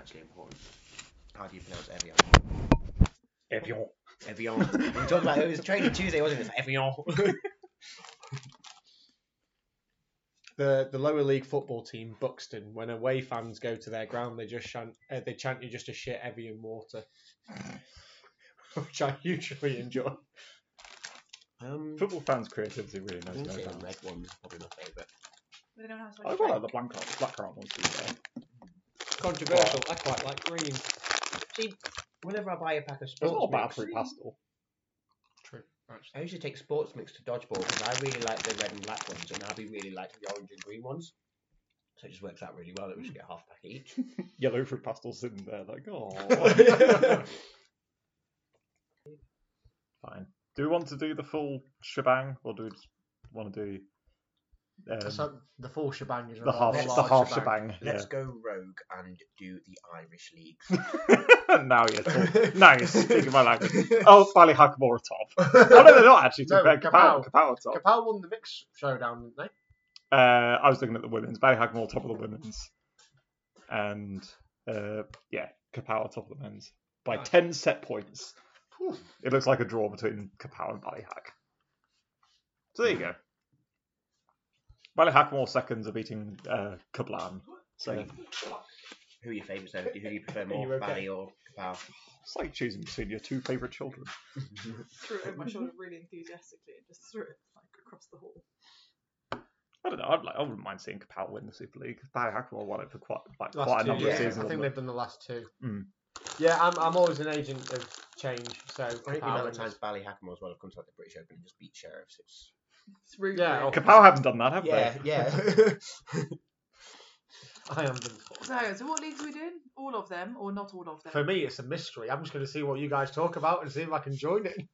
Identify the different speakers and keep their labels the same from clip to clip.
Speaker 1: actually important. How do you pronounce Evian?
Speaker 2: Evian.
Speaker 1: Evian. We were talking about it was Training Tuesday, wasn't it? It's Evian.
Speaker 3: The lower league football team, Buxton, when away fans go to their ground, they chant you just a shit Evian water, which I usually enjoy.
Speaker 2: Football fans' creativity really
Speaker 1: I
Speaker 2: knows
Speaker 1: think
Speaker 2: no
Speaker 1: the
Speaker 2: bounds.
Speaker 1: red one's probably my favourite.
Speaker 4: They don't have
Speaker 2: I quite like the blackcurrant ones too.
Speaker 3: Controversial. I quite like green.
Speaker 1: See, whenever I buy a pack of
Speaker 2: It's
Speaker 1: sports
Speaker 2: not a bad
Speaker 1: mix,
Speaker 2: fruit pastel.
Speaker 3: True.
Speaker 1: I usually take sports mix to dodgeball because I really like the red and black ones, and Abby really likes the orange and green ones. So it just works out really well that we just get half a pack each.
Speaker 2: Yellow fruit pastels sitting there like, oh. Fine. Do we want to do the full shebang, or do we just want to do
Speaker 3: So the full shebang is
Speaker 2: the half shebang?
Speaker 1: Let's go rogue and do the Irish leagues.
Speaker 2: Now you're speaking my language. Oh, Ballyhackamore top. Oh no, they're not actually.
Speaker 3: No,
Speaker 2: Kapow top.
Speaker 3: Capel won the mixed showdown, didn't they?
Speaker 2: I was looking at the women's. Ballyhackamore top of the women's, and Kapow top of the men's by 10 set points. Whew. It looks like a draw between Kapow and Ballyhack. So there you go. Ballyhackamore seconds are beating Kablan. So
Speaker 1: Who are your favourites then? Who do you prefer more,
Speaker 3: Are you okay?
Speaker 1: Bally or Kapow?
Speaker 2: it's like choosing between your two favourite children.
Speaker 4: Threw it over my shoulder really enthusiastically and just threw it like across the hall.
Speaker 2: I don't know. I wouldn't mind seeing Kapow win the Super League. Ballyhackamore won it for quite a
Speaker 3: Last
Speaker 2: number
Speaker 3: two,
Speaker 2: of
Speaker 3: yeah.
Speaker 2: seasons.
Speaker 3: I think they've done the last two.
Speaker 2: Mm.
Speaker 3: Yeah, I'm always an agent of change. So
Speaker 1: I think the
Speaker 3: Capel
Speaker 1: amount of
Speaker 3: wins.
Speaker 1: times Ballyhackamore as well have come to like the British Open and just beat Sheriffs.
Speaker 4: It's rude.
Speaker 3: Yeah,
Speaker 4: really.
Speaker 2: Kapow haven't done that, have
Speaker 1: Yeah,
Speaker 2: they?
Speaker 1: yeah.
Speaker 3: I am done before.
Speaker 4: So what leagues are we doing? All of them, or not all of them?
Speaker 3: For me, it's a mystery. I'm just going to see what you guys talk about and see if I can join it.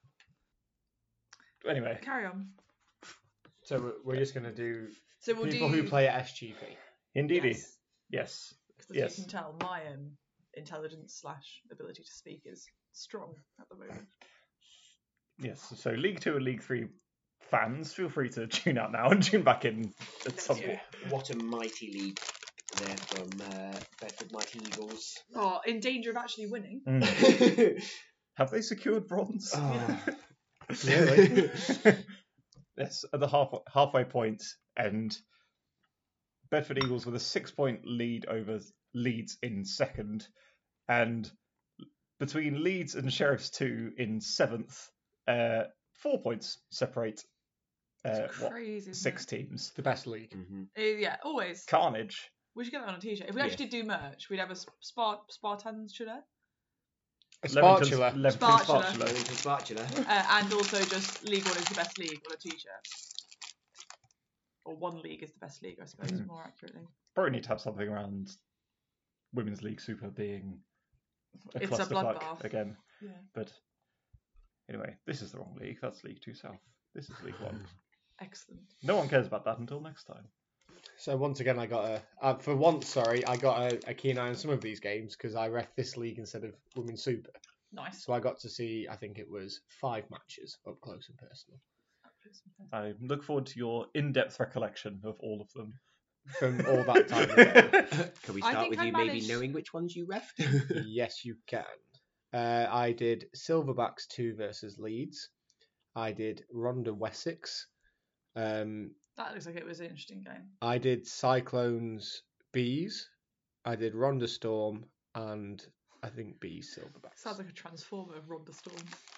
Speaker 2: Anyway,
Speaker 4: Carry on.
Speaker 3: So we're just going to do
Speaker 4: So we'll
Speaker 3: people
Speaker 4: do
Speaker 3: who play at SGP.
Speaker 2: indeedy. Yes.
Speaker 4: Because
Speaker 2: Yes.
Speaker 4: you can tell, my intelligence / ability to speak is strong at the moment.
Speaker 2: Yes. So League 2 and League 3 fans, feel free to tune out now and tune back in at some point.
Speaker 1: What a mighty league there from Bedford Mighty Eagles.
Speaker 4: Oh, in danger of actually winning.
Speaker 2: Have they secured bronze?
Speaker 3: Oh.
Speaker 1: Really?
Speaker 2: Yes, at the halfway point, and Bedford Eagles with a 6-point lead over Leeds in second, and between Leeds and Sheriffs 2 in 7th, 4 points separate
Speaker 4: Crazy.
Speaker 2: 6 teams.
Speaker 3: The best league.
Speaker 4: Yeah, always.
Speaker 2: Carnage.
Speaker 4: We should get that on a t-shirt. If we actually did do merch, we'd have a Spartans shirt.
Speaker 3: A Spartula.
Speaker 2: Leamington
Speaker 4: Spartula.
Speaker 1: Wellington Spatula.
Speaker 4: And also just League 1 is the best league on a t-shirt. Or one league is the best league, I suppose, more accurately.
Speaker 2: Probably need to have something around Women's League Super being a
Speaker 4: It's a
Speaker 2: clusterfuck
Speaker 4: bloodbath.
Speaker 2: again.
Speaker 4: Yeah.
Speaker 2: But anyway, this is the wrong league. That's League 2 South. This is League 1.
Speaker 4: Excellent.
Speaker 2: No one cares about that until next time.
Speaker 3: So once again, I got I got a keen eye on some of these games because I ref this league instead of Women's Super.
Speaker 4: Nice.
Speaker 3: So I got to see, I think it was 5 matches up close and personal.
Speaker 2: I look forward to your in-depth recollection of all of them.
Speaker 3: From all that time ago.
Speaker 1: Can we
Speaker 4: I
Speaker 1: start
Speaker 4: think
Speaker 1: with
Speaker 4: I
Speaker 1: you
Speaker 4: managed-
Speaker 1: maybe knowing which ones you refed?
Speaker 3: Yes, you can. I did Silverbacks 2 versus Leeds. I did Ronda Wessex.
Speaker 4: That looks like it was an interesting game.
Speaker 3: I did Cyclones Bees. I did Ronda Storm and I think Bees Silverbacks.
Speaker 4: Sounds like a transformer of Ronda Storm.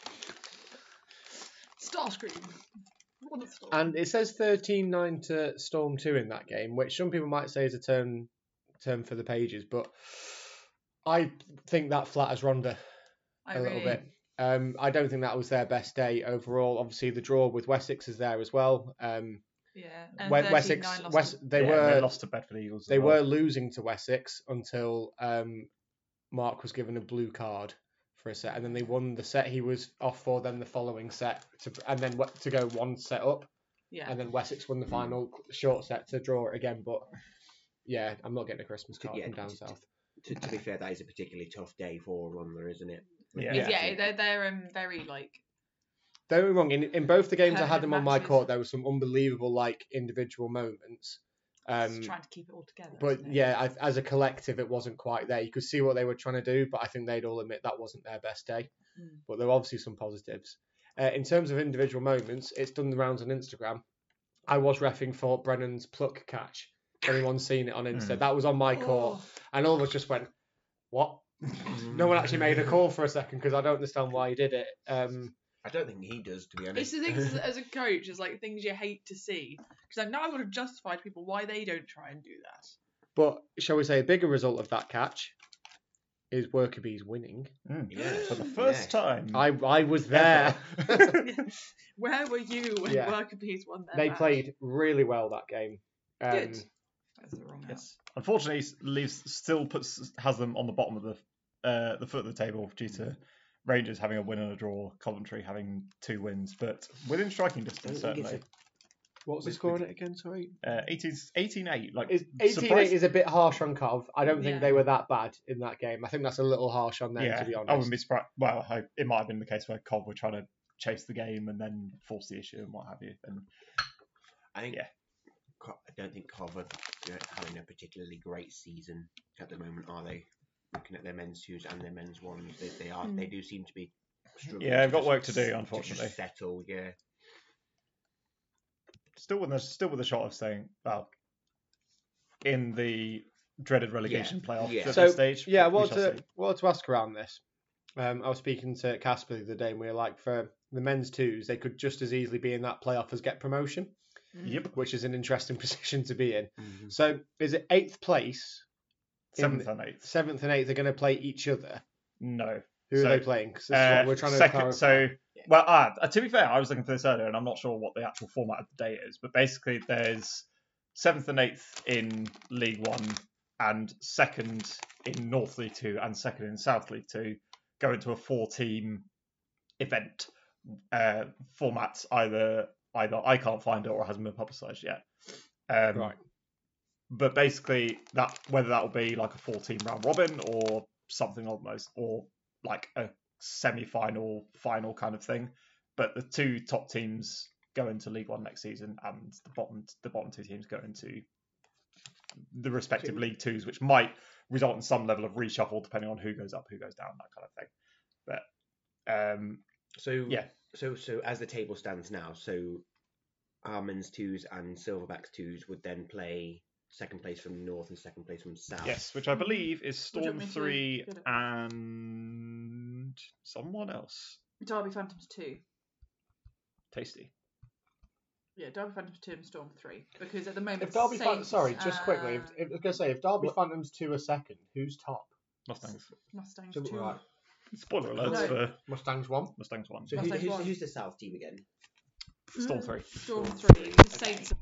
Speaker 4: Starscream. Ronda Storm.
Speaker 3: And it says 13-9 to Storm 2 in that game, which some people might say is a term for the pages, but I think that flatters Ronda a little bit. I don't think that was their best day overall. Obviously, the draw with Wessex is there as well.
Speaker 4: Yeah. And
Speaker 3: Wessex,
Speaker 4: 13-9 lost to-
Speaker 2: They lost to Bedford Eagles.
Speaker 3: They were losing to Wessex until Mark was given a blue card for a set, and then they won the set he was off for. Then the following set, and then to go one set up,
Speaker 4: Yeah.
Speaker 3: and then Wessex won the final short set to draw it again. But yeah, I'm not getting a Christmas card from down south.
Speaker 1: To be fair, that is a particularly tough day for Ronda, isn't it?
Speaker 4: Yeah, they're very like.
Speaker 3: Don't get me wrong. In both the games I had
Speaker 4: Perfect
Speaker 3: them on my
Speaker 4: matches.
Speaker 3: court, there were some unbelievable like individual moments.
Speaker 4: Just trying to keep it all together.
Speaker 3: But
Speaker 4: isn't it?
Speaker 3: yeah, as a collective, it wasn't quite there. You could see what they were trying to do, but I think they'd all admit that wasn't their best day. But there were obviously some positives. In terms of individual moments, it's done the rounds on Instagram. I was reffing for Brennan's pluck catch. Anyone's seen it on Insta? That was on my court, and all of us just went, "What?" No one actually made a call for a second because I don't understand why he did it.
Speaker 1: I don't think he does, to be honest.
Speaker 4: It's the things as a coach, it's like things you hate to see. Because I know I would have justified people why they don't try and do that.
Speaker 3: But shall we say a bigger result of that catch is Worker Bees winning.
Speaker 1: Yeah,
Speaker 2: For the first time.
Speaker 3: I was there.
Speaker 4: Where were you when
Speaker 3: Yeah.
Speaker 4: Worker Bees won their
Speaker 3: They
Speaker 4: match?
Speaker 3: played really well that game.
Speaker 4: Good. That's the wrong
Speaker 2: Yes. Unfortunately, Leeds has them on the bottom of the foot of the table due to Rangers having a win and a draw, Coventry having 2 wins, but within striking distance certainly.
Speaker 3: What was the score on it again? Sorry.
Speaker 2: 18-8. Like
Speaker 3: 18-8 is a bit harsh on Cov. I don't think
Speaker 4: Yeah.
Speaker 3: they were that bad in that game. I think that's a little harsh on them, to be honest.
Speaker 2: I wouldn't be surprised. Well, it might have been the case where Cov were trying to chase the game and then force the issue and what have you. And
Speaker 1: I think. I don't think Cov are having a particularly great season at the moment, are they? Looking at their men's twos and their men's ones, they are. They do seem to be struggling.
Speaker 2: Yeah, they've got
Speaker 1: just-
Speaker 2: work to do,
Speaker 1: to
Speaker 2: unfortunately.
Speaker 1: just settle, yeah.
Speaker 2: Still with a shot of staying in the dreaded relegation playoff
Speaker 1: Yeah.
Speaker 2: at
Speaker 3: So,
Speaker 2: this stage.
Speaker 3: yeah,
Speaker 2: but we
Speaker 3: what
Speaker 2: shall see.
Speaker 3: to ask around this. I was speaking to Casper the other day, and we were like, for the men's twos, they could just as easily be in that playoff as get promotion,
Speaker 2: Yep.
Speaker 3: which is an interesting position to be in.
Speaker 1: Mm-hmm.
Speaker 3: So, is it 8th place?
Speaker 2: 7th and 8th.
Speaker 3: 7th and 8th are going to play each other.
Speaker 2: No.
Speaker 3: Who
Speaker 2: So,
Speaker 3: are they playing? 'Cause this is what we're trying to clarify.
Speaker 2: So, well, to be fair, I was looking for this earlier, and I'm not sure what the actual format of the day is. But basically, there's 7th and 8th in League One, and 2nd in North League Two, and 2nd in South League Two, go into a 4-team event format. Either I can't find it or it hasn't been publicised yet.
Speaker 3: Right.
Speaker 2: But basically, whether that will be like a 4-team round robin or something almost, or like a semi-final, final kind of thing. But the 2 top teams go into League One next season, and the bottom 2 teams go into the respective League Twos, which might result in some level of reshuffle depending on who goes up, who goes down, that kind of thing. But
Speaker 1: So as the table stands now, so our men's twos and Silverbacks twos would then play 2nd place from North and 2nd place from South.
Speaker 2: yes, which I believe is
Speaker 4: Would you
Speaker 2: Storm
Speaker 4: want me to
Speaker 2: 3
Speaker 4: get it?
Speaker 2: and someone else.
Speaker 4: Derby Phantoms 2.
Speaker 2: Tasty.
Speaker 4: Yeah, Derby Phantoms 2 and Storm 3. Because at the moment,
Speaker 3: If Derby
Speaker 4: Saints,
Speaker 3: just quickly, I was going to say, if Derby Phantoms 2 are 2nd, who's top?
Speaker 2: Mustangs.
Speaker 4: Mustangs
Speaker 3: So,
Speaker 4: 2.
Speaker 3: right.
Speaker 2: Spoiler alerts
Speaker 4: No.
Speaker 2: for
Speaker 3: Mustangs 1.
Speaker 2: Mustangs 1.
Speaker 1: So
Speaker 4: Mustangs won.
Speaker 1: who's the South team again?
Speaker 2: Storm 3.
Speaker 4: Storm
Speaker 1: Storm
Speaker 4: 3.
Speaker 1: 3.
Speaker 4: The
Speaker 1: Okay.
Speaker 4: Saints.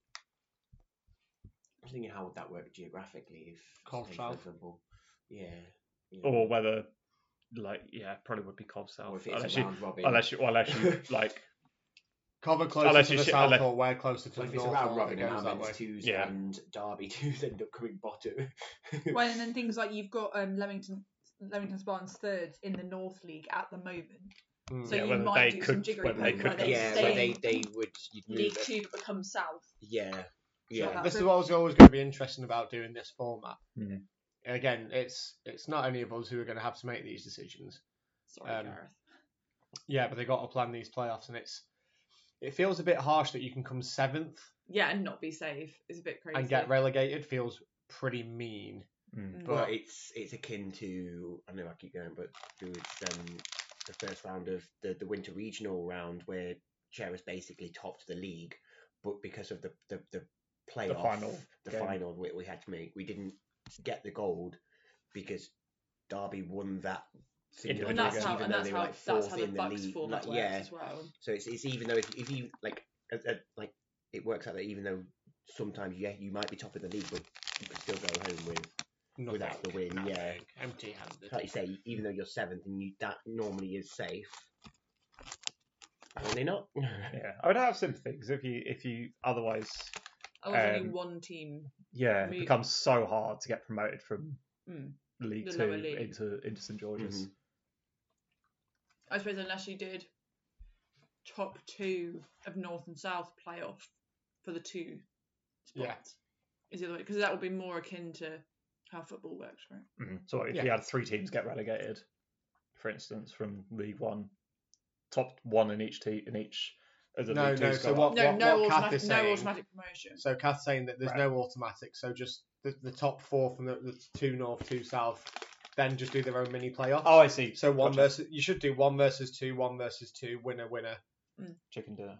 Speaker 1: I'm thinking, how would that work geographically if,
Speaker 3: Cov
Speaker 1: say,
Speaker 3: South.
Speaker 1: for example, yeah.
Speaker 2: Or whether, probably would be Cov
Speaker 1: or
Speaker 2: South.
Speaker 1: if it's
Speaker 2: Unless
Speaker 1: a
Speaker 2: you,
Speaker 1: round robin.
Speaker 2: unless you, like,
Speaker 3: Cover closer
Speaker 2: Unless
Speaker 3: to
Speaker 2: you
Speaker 3: the
Speaker 2: shi-
Speaker 3: south,
Speaker 2: unless-
Speaker 3: or we're closer to
Speaker 1: So
Speaker 3: the
Speaker 1: if it's
Speaker 3: north.
Speaker 1: a round
Speaker 3: or
Speaker 1: robin
Speaker 3: it
Speaker 1: and
Speaker 3: goes
Speaker 1: our
Speaker 3: that
Speaker 1: men's
Speaker 3: way.
Speaker 1: twos
Speaker 2: Yeah.
Speaker 1: and Derby twos end up coming bottom.
Speaker 4: Well, and then things like you've got Leamington Spartans third in the North League at the moment. So
Speaker 2: Yeah,
Speaker 4: you
Speaker 2: whether
Speaker 4: might
Speaker 2: they
Speaker 4: do some
Speaker 2: could-
Speaker 4: jiggery
Speaker 2: whether they
Speaker 4: poke
Speaker 2: could
Speaker 4: where
Speaker 2: come
Speaker 4: they
Speaker 1: Yeah,
Speaker 4: stay
Speaker 1: where
Speaker 4: in
Speaker 1: they would you'd move
Speaker 4: League
Speaker 1: it.
Speaker 4: 2 but become South.
Speaker 1: Yeah.
Speaker 3: This is
Speaker 4: So-
Speaker 3: what was always going to be interesting about doing this format.
Speaker 2: Mhm.
Speaker 3: Again, it's not any of us who are going to have to make these decisions.
Speaker 4: Sorry, Gareth.
Speaker 3: Yeah, but they got to plan these playoffs, and it feels a bit harsh that you can come 7th
Speaker 4: Yeah, and not be safe is a bit crazy.
Speaker 3: and get relegated. Feels pretty mean.
Speaker 1: But it's akin to, I know I keep going, but there was the first round of the winter regional round where Cherries basically topped the league, but because of the playoff, the
Speaker 2: game.
Speaker 1: final we had to make, we didn't get the gold because Derby won that single
Speaker 4: and
Speaker 2: Individual
Speaker 4: that's
Speaker 1: match,
Speaker 4: how,
Speaker 1: even
Speaker 4: and
Speaker 1: though
Speaker 4: that's
Speaker 1: they were
Speaker 4: how,
Speaker 1: like
Speaker 4: that's
Speaker 1: fourth
Speaker 4: how the
Speaker 1: in the
Speaker 4: Bucks
Speaker 1: league.
Speaker 4: format works
Speaker 1: Yeah,
Speaker 4: as well.
Speaker 1: so it's even though if you like it works out that even though sometimes you might be top of the league, but you can still go home without the win. Yeah,
Speaker 3: Empty-handed.
Speaker 1: like you say, even though you're 7th and that normally is safe, apparently not.
Speaker 2: Yeah, I would have sympathy because if you otherwise,
Speaker 4: I was only
Speaker 2: Um,
Speaker 4: one team.
Speaker 2: it
Speaker 4: Me-
Speaker 2: becomes so hard to get promoted from
Speaker 4: Mm.
Speaker 2: League
Speaker 4: The
Speaker 2: 2
Speaker 4: lower league.
Speaker 2: into St George's.
Speaker 1: Mhm.
Speaker 4: I suppose unless you did top 2 of North and South playoff for the 2 spots.
Speaker 3: Yeah.
Speaker 4: is the other way, because that would be more akin to how football works, right?
Speaker 2: Mm-hmm. So if we had 3 teams get relegated, for instance, from League One, top 1 in each team as a League Two.
Speaker 3: So
Speaker 2: what
Speaker 4: no
Speaker 3: Kath is saying,
Speaker 4: automatic promotion.
Speaker 3: So Kath's saying that there's no automatic. So just the top 4 from the 2 North, 2 South, then just do their own mini playoffs.
Speaker 2: Oh, I see.
Speaker 3: So you should do 1 versus 2, 1 versus 2, winner.
Speaker 2: Chicken dinner.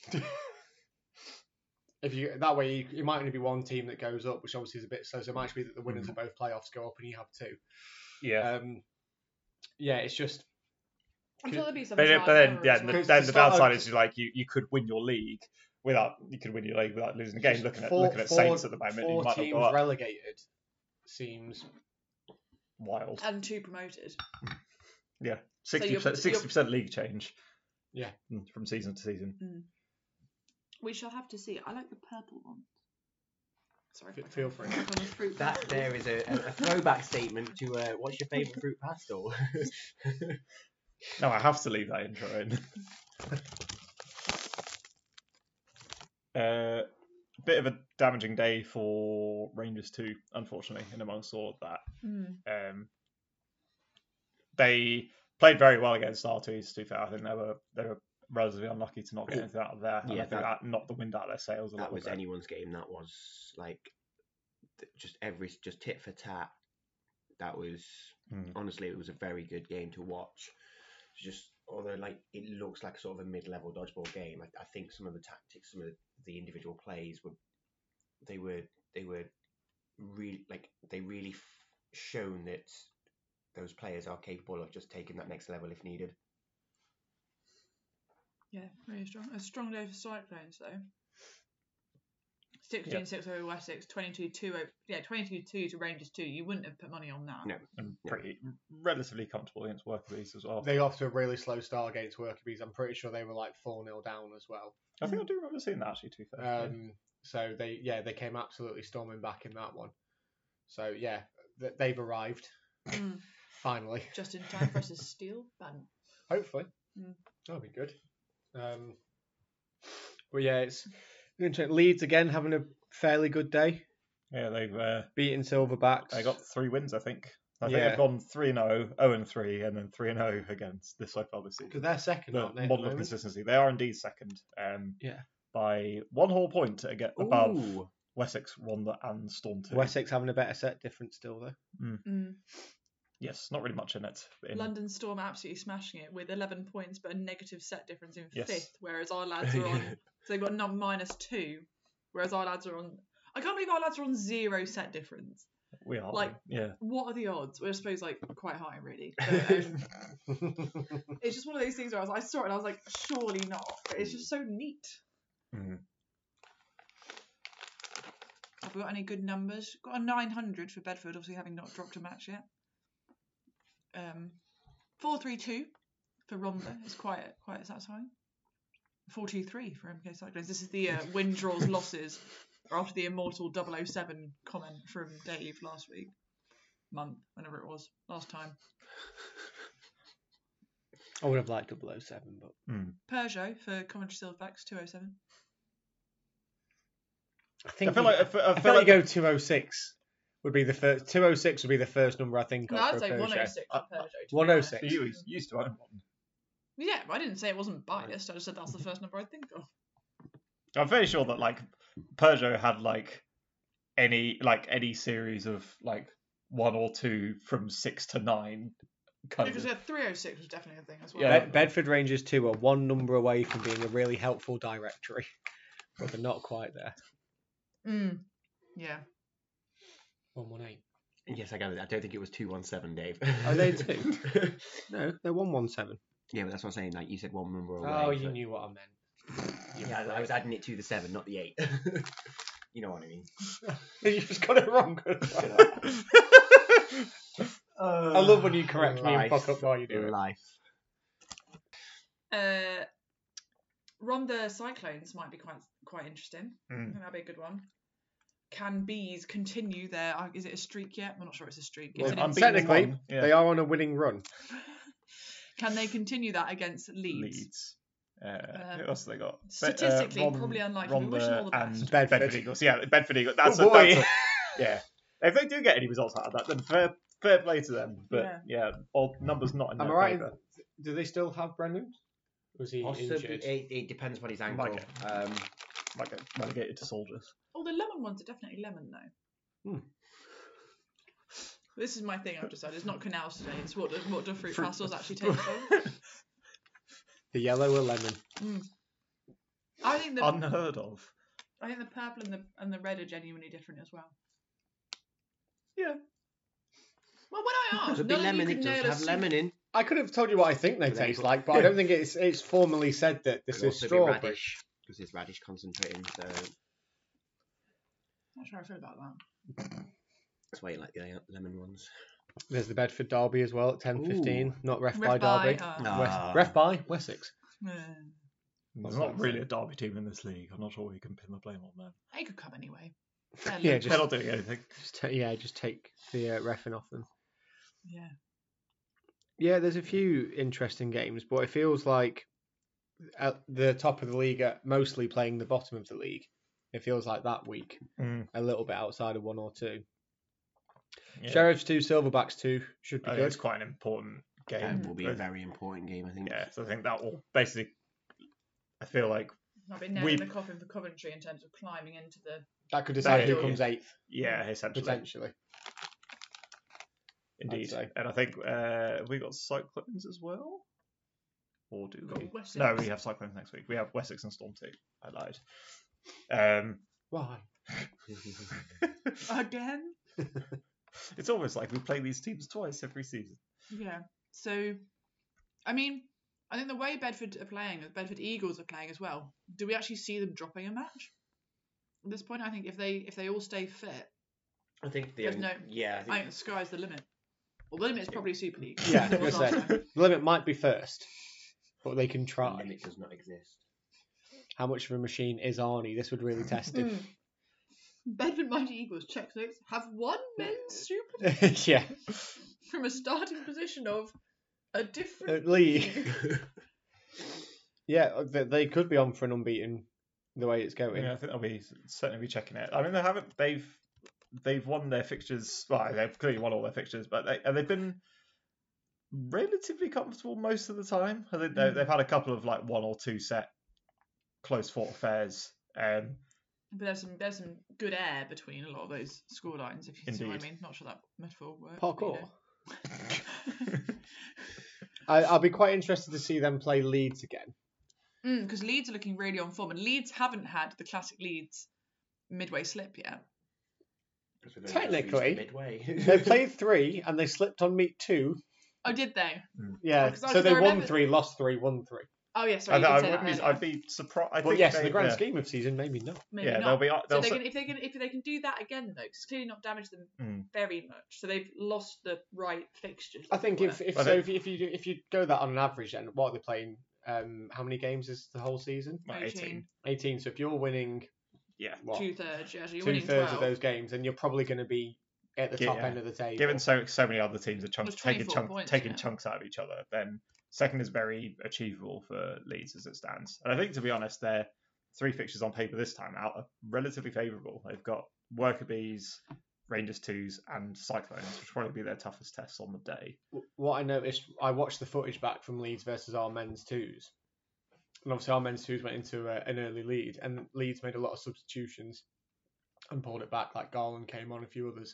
Speaker 3: If you that way, it might only be 1 team that goes up, which obviously is a bit slow. So it might be that the winners of both playoffs go up, and you have 2.
Speaker 2: Yeah.
Speaker 3: It's just.
Speaker 4: Until there be some
Speaker 2: But then the downside is you could win your league without losing the game. Looking at Saints at the moment,
Speaker 3: 4
Speaker 2: you might
Speaker 3: teams
Speaker 2: not go up.
Speaker 3: relegated seems
Speaker 2: Wild.
Speaker 4: and 2 promoted.
Speaker 2: Yeah, 60% league change.
Speaker 3: Yeah,
Speaker 2: from season to season.
Speaker 4: We shall have to see. I like the purple one. Sorry.
Speaker 3: Feel free.
Speaker 1: That there is a throwback statement to what's your favourite fruit pastel?
Speaker 2: No, I have to leave that intro in. Bit of a damaging day for Rangers 2, unfortunately, in amongst all of that. They played very well against Arties, to be fair. I think they were relatively unlucky to not get anything out of there. Yeah, I think that knocked the wind out of their sails a little bit.
Speaker 1: That was anyone's game. That was like just tit for tat. That was honestly, it was a very good game to watch. Just although it looks like sort of a mid-level dodgeball game, I think some of the tactics, some of the individual plays were really shown that those players are capable of just taking that next level if needed.
Speaker 4: Yeah, really strong. A strong day for Cyclones though. 16-6 over Wessex, 22-2 to Rangers 2. You wouldn't have put money on that.
Speaker 1: No.
Speaker 2: And relatively comfortable against Workerbees as well.
Speaker 3: They got off to a really slow start against Workerbees. I'm pretty sure they were 4-0 down as well.
Speaker 2: I think I do remember seeing that actually, to be fair.
Speaker 3: So they came absolutely storming back in that one. So yeah, they've arrived finally.
Speaker 4: Just in time for us to steal Bannon.
Speaker 3: Hopefully, that'll be good. But yeah, it's interesting. Leeds again having a fairly good day.
Speaker 2: Yeah, they've
Speaker 3: beaten Silverbacks.
Speaker 2: They got 3 wins, I think. I think they've gone 3-0, 0-3, and then 3-0 against this so far this season.
Speaker 3: Because they're second, aren't they?
Speaker 2: Model of consistency. They are indeed second. By 1 whole point to get above Wessex, Rhondda, and Storm 2.
Speaker 3: Wessex having a better set difference still, though.
Speaker 2: Yes, not really much in it.
Speaker 4: London Storm absolutely smashing it with 11 points, but a negative set difference in 5th, whereas our lads are on. So they've got -2, whereas our lads are on. I can't believe our lads are on 0 set difference.
Speaker 2: We are.
Speaker 4: What are the odds? Well, I suppose quite high, really. But, it's just one of those things where I saw it and I was like, surely not. But it's just so neat. Have we got any good numbers? Got a 900 for Bedford, obviously having not dropped a match yet. 4-3-2 for Rhondda is quite satisfying. 4-2-3 for MK Cyclones. This is the win, draws, losses after the immortal 007 comment from Dave last whenever it was, last time.
Speaker 3: I would have liked 007, but...
Speaker 4: Peugeot for Coventry Silverbacks, 207.
Speaker 3: I feel like you go 206 would be the first. 206 would be the first number I think.
Speaker 4: No, I'd say 106 for Peugeot.
Speaker 3: 106.
Speaker 2: You used to own one.
Speaker 4: Yeah, but I didn't say it wasn't biased. I just said that's the first number I'd think of.
Speaker 2: I'm very sure that Peugeot had any series of 1 or 2 from 6 to 9.
Speaker 4: Because 306 was definitely a thing as well.
Speaker 3: Yeah, Bedford Rangers 2 are 1 number away from being a really helpful directory, but they're not quite there.
Speaker 4: Yeah.
Speaker 3: 118.
Speaker 1: Yes, I got it. I don't think it was 217, Dave.
Speaker 3: Are they 2? No, they're 117.
Speaker 1: Yeah, but that's what I'm saying. You said 1 number away.
Speaker 3: Oh, you knew what I meant.
Speaker 1: Yeah, I was adding it to the 7, not the 8. You know what I mean.
Speaker 3: You just got it wrong. I love when you correct me and fuck up while you do it.
Speaker 1: Life.
Speaker 4: Rhondda Cyclones might be quite interesting. I think that'd be a good one. Can Bees continue their? Is it a streak yet? I'm not sure it's a streak.
Speaker 3: Well, technically, they are on a winning run.
Speaker 4: Can they continue that against Leeds?
Speaker 2: Who else have they got?
Speaker 4: Statistically, probably unlikely. We wish them all the best.
Speaker 2: And
Speaker 3: Bedford.
Speaker 2: Eagles. Yeah, Bedford Eagles. That's
Speaker 3: Oh, boy.
Speaker 2: yeah. If they do get any results out of that, then fair play to them. But yeah, all numbers not in
Speaker 3: Am I
Speaker 2: their
Speaker 3: right?
Speaker 2: favour.
Speaker 3: Do they still have Brendan? Was he injured?
Speaker 1: It depends what his ankle.
Speaker 2: Might get relegated to soldiers.
Speaker 4: Oh, the lemon ones are definitely lemon though. This is my thing. I've decided it's not canals today. It's what do fruit pastels actually taste of.
Speaker 3: The yellow or lemon?
Speaker 4: I think
Speaker 2: Unheard of.
Speaker 4: I think the purple and the red are genuinely different as well.
Speaker 2: Yeah.
Speaker 4: Well, when I asked,
Speaker 1: Could be lemon. It does have lemon in.
Speaker 3: I could have told you what I think they taste like, but I don't think it's formally said that this is strawberry.
Speaker 1: Radish, because it's radish concentrating. So
Speaker 4: Not sure how I feel about that.
Speaker 1: that's why you like the lemon ones.
Speaker 3: There's the Bedford Derby as well at 10:15. Not ref by
Speaker 4: Ref by,
Speaker 3: Derby. Ref by Wessex.
Speaker 2: There's not really a Derby team in this league. I'm not sure we can pin the blame on them.
Speaker 4: They could come anyway.
Speaker 3: Yeah,
Speaker 2: They're not doing anything.
Speaker 3: Just take the reffing off them.
Speaker 4: Yeah.
Speaker 3: Yeah, there's a few interesting games, but it feels like at the top of the league are mostly playing the bottom of the league. It feels like that week, a little bit outside of 1 or 2. Yeah. Sheriffs 2, Silverbacks 2 should be good.
Speaker 2: It's quite an important game.
Speaker 1: It will be a very important game, I think.
Speaker 2: Yeah, so I think that will basically. I feel like
Speaker 4: I've been nailing the coffin for Coventry in terms of climbing into the.
Speaker 3: That could decide who comes 8th.
Speaker 2: Yeah, essentially.
Speaker 3: Potentially.
Speaker 2: Indeed. And I think we got Cyclones as well. Or do we?
Speaker 4: Wessex.
Speaker 2: No, we have Cyclones next week. We have Wessex and Storm 2. I lied.
Speaker 3: Why?
Speaker 4: Again?
Speaker 2: It's almost like we play these teams twice every season.
Speaker 4: Yeah. So, I mean, I think the way Bedford are playing, the Bedford Eagles are playing as well. Do we actually see them dropping a match? At this point, I think if they all stay fit,
Speaker 1: I think
Speaker 4: I think the sky's the limit. Well, the limit's probably Super League.
Speaker 3: Yeah, the limit might be first, but they can try.
Speaker 1: The limit does not exist.
Speaker 3: How much of a machine is Arnie? This would really test him.
Speaker 4: Bedford Mighty Eagles, check six, have won men's Super League.
Speaker 3: Yeah.
Speaker 4: From a starting position of a different
Speaker 3: league. Yeah, they could be on for an unbeaten the way it's going.
Speaker 2: Yeah, I think they'll certainly be checking it. I mean, they've won their fixtures. Well, they've clearly won all their fixtures, but they've been relatively comfortable most of the time. I think they've had a couple of 1 or 2 set close fought affairs.
Speaker 4: But there's some good air between a lot of those score lines, if you see what I mean. Not sure that metaphor works.
Speaker 3: Parkour. I'll be quite interested to see them play Leeds again.
Speaker 4: Because Leeds are looking really on form, and Leeds haven't had the classic Leeds midway slip yet.
Speaker 3: Technically,
Speaker 1: midway.
Speaker 3: They played 3 and they slipped on meet 2.
Speaker 4: Oh, did they?
Speaker 3: Yeah, so they won 3, lost 3, won 3.
Speaker 4: Oh, yes, sorry.
Speaker 2: I'd be surprised.
Speaker 3: Yes, in the grand scheme of season, maybe not.
Speaker 4: Maybe not. If they can do that again, though, because it's clearly not damaged them very much. So they've lost the right fixtures.
Speaker 3: I think if you go that on an average, then what are they playing? How many games is the whole season? 18. So if you're winning,
Speaker 4: 2/3. Yeah, so you're
Speaker 3: 2/3 of those games, then you're probably going to be at the top end of the table.
Speaker 2: Given so many other teams are taking chunks out of each other, then second is very achievable for Leeds as it stands. And I think, to be honest, their 3 fixtures on paper this time out are relatively favourable. They've got Worker Bees, Rangers 2s and Cyclones, which will probably be their toughest tests on the day.
Speaker 3: What I noticed, I watched the footage back from Leeds versus our men's 2s. And obviously our men's 2s went into an early lead, and Leeds made a lot of substitutions and pulled it back, like Garland came on, a few others.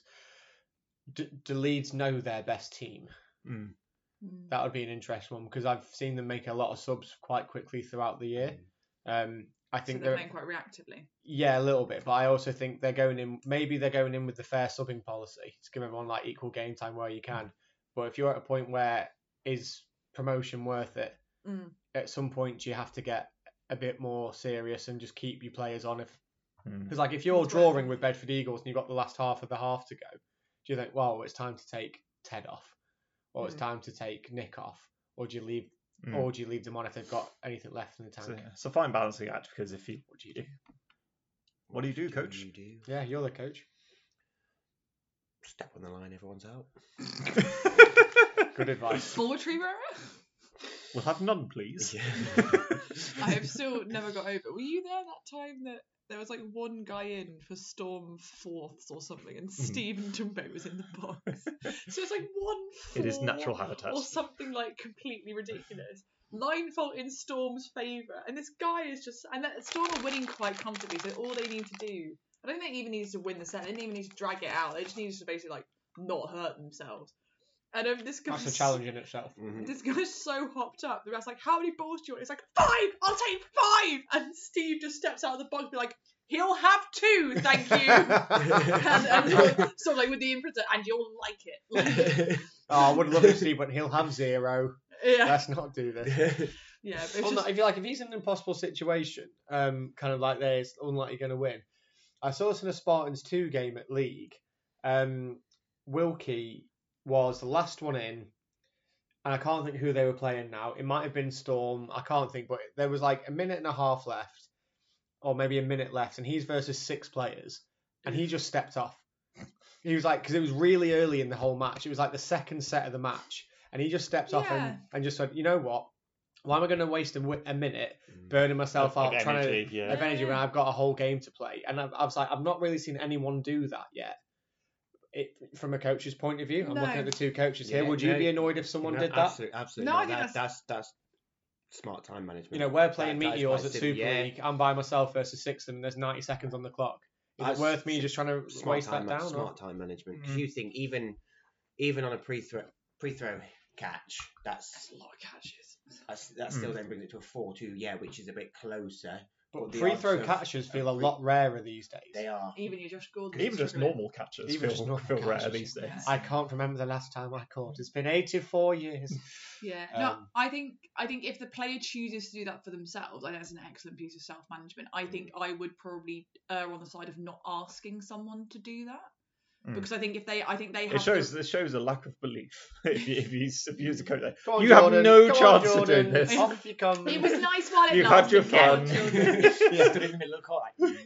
Speaker 3: Do Leeds know their best team? That would be an interesting one, because I've seen them make a lot of subs quite quickly throughout the year. I think
Speaker 4: they're playing quite reactively.
Speaker 3: Yeah, a little bit, but I also think they're going in with the fair subbing policy to give everyone equal game time where you can. But if you're at a point where is promotion worth it, at some point you have to get a bit more serious and just keep your players on. Because if you're drawing with Bedford Eagles and you've got the last half of the half to go, do you think, well, it's time to take Ted off, or it's time to take Nick off, or do you leave? Or do you leave them on if they've got anything left in the tank?
Speaker 2: It's a fine balancing act, because what do you do? What do you do, coach?
Speaker 3: Yeah, you're the coach.
Speaker 1: Step on the line, everyone's out.
Speaker 3: Good advice.
Speaker 4: Full retriever?
Speaker 2: We'll have none, please.
Speaker 4: I have still never got over. Were you there that time that there was like one guy in for Storm fourths or something, and Stephen Tumbo was in the box? So it's like 1-4.
Speaker 2: It is natural habitat.
Speaker 4: Or something like completely ridiculous. 9-fault in Storm's favour, and this guy is just. And Storm are winning quite comfortably, so all they need to do. I don't think they even needed to win the set. They didn't even need to drag it out. They just needed to basically like not hurt themselves. And this guy.
Speaker 3: That's a challenge in itself.
Speaker 4: This guy's so hopped up. The guy's like, "How many balls do you want?" It's like 5. I'll take 5. And Steve just steps out of the box and be like, "He'll have 2, thank you." and sort of like with the imprint, and you'll like it.
Speaker 3: I would love to see, but he'll have 0.
Speaker 4: Yeah.
Speaker 3: Let's not do this.
Speaker 4: Yeah. But it's just...
Speaker 3: if he's in an impossible situation, kind of like there's unlikely going to win. I saw this in a Spartans 2 game at League. Wilkie was the last one in, and I can't think who they were playing now. It might have been Storm. I can't think, but there was like a minute and a half left, or maybe a minute left, and he's versus 6 players, and he just stepped off. He was like, because it was really early in the whole match. It was like the second set of the match, and he just stepped off and just said, "You know what? Why am I going to waste a minute burning myself out trying to have energy when I've got a whole game to play?" And I was like, I've not really seen anyone do that yet. From a coach's point of view, I'm looking at the 2 coaches here. Would you be annoyed if someone did that?
Speaker 1: Absolutely.
Speaker 4: No,
Speaker 1: I think that's smart time management.
Speaker 3: You know, we're playing Meteors at Super League. I'm by myself versus 6, and there's 90 seconds on the clock. Is it worth me just trying to waste that down?
Speaker 1: Smart time management. Because you think even on a pre-throw catch, that's
Speaker 4: a lot of catches.
Speaker 1: That still then brings it to a 4-2, which is a bit closer.
Speaker 3: But free-throw catches feel a lot rarer these days.
Speaker 1: They are.
Speaker 4: Even your Josh Gordon.
Speaker 2: Even just normal catches feel rare these days.
Speaker 4: Yeah.
Speaker 3: I can't remember the last time I caught. It's been 84 years.
Speaker 4: Yeah. No, I think if the player chooses to do that for themselves, I think that's an excellent piece of self-management. I think I would probably err on the side of not asking someone to do that. Because I think they have
Speaker 2: it shows a lack of belief if you as a coach like,
Speaker 3: on,
Speaker 2: you
Speaker 3: Jordan.
Speaker 2: have no
Speaker 3: Come
Speaker 2: chance
Speaker 3: on,
Speaker 2: of doing this.
Speaker 3: Off you come.
Speaker 4: It was nice while it
Speaker 2: You
Speaker 4: lasted.
Speaker 2: had your fun.
Speaker 1: Yeah, stood in the middle of the court like,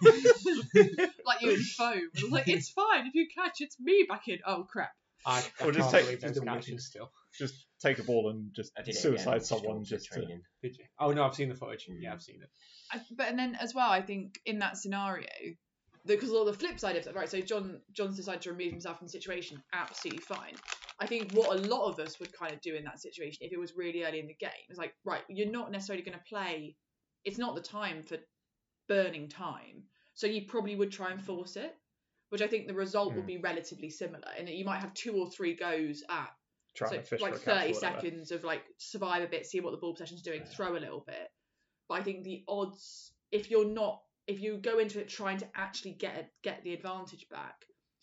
Speaker 1: no.
Speaker 4: Like you in foam. I was like, it's fine. If you catch, it's me back in. Oh crap.
Speaker 3: I
Speaker 2: Or just
Speaker 3: can't
Speaker 2: take-
Speaker 3: believe those
Speaker 1: just
Speaker 3: catches still.
Speaker 2: Just take a ball and just
Speaker 1: I did it
Speaker 2: suicide
Speaker 1: again,
Speaker 2: someone
Speaker 1: just
Speaker 2: just to...
Speaker 1: training.
Speaker 3: Did you? Oh no, I've seen the footage. Yeah, I've seen it.
Speaker 4: And then as well, I think in that scenario, because all the flip side of it, right? So John's decided to remove himself from the situation. Absolutely fine. I think what a lot of us would kind of do in that situation, if it was really early in the game, is like, right, you're not necessarily going to play. It's not the time for burning time, so you probably would try and force it. Which I think the result would be relatively similar, in that you might have 2 or 3 goes at like 30 seconds of like survive a bit, see what the ball possession's doing, throw a little bit. But I think the odds, if you go into it trying to actually get the advantage back,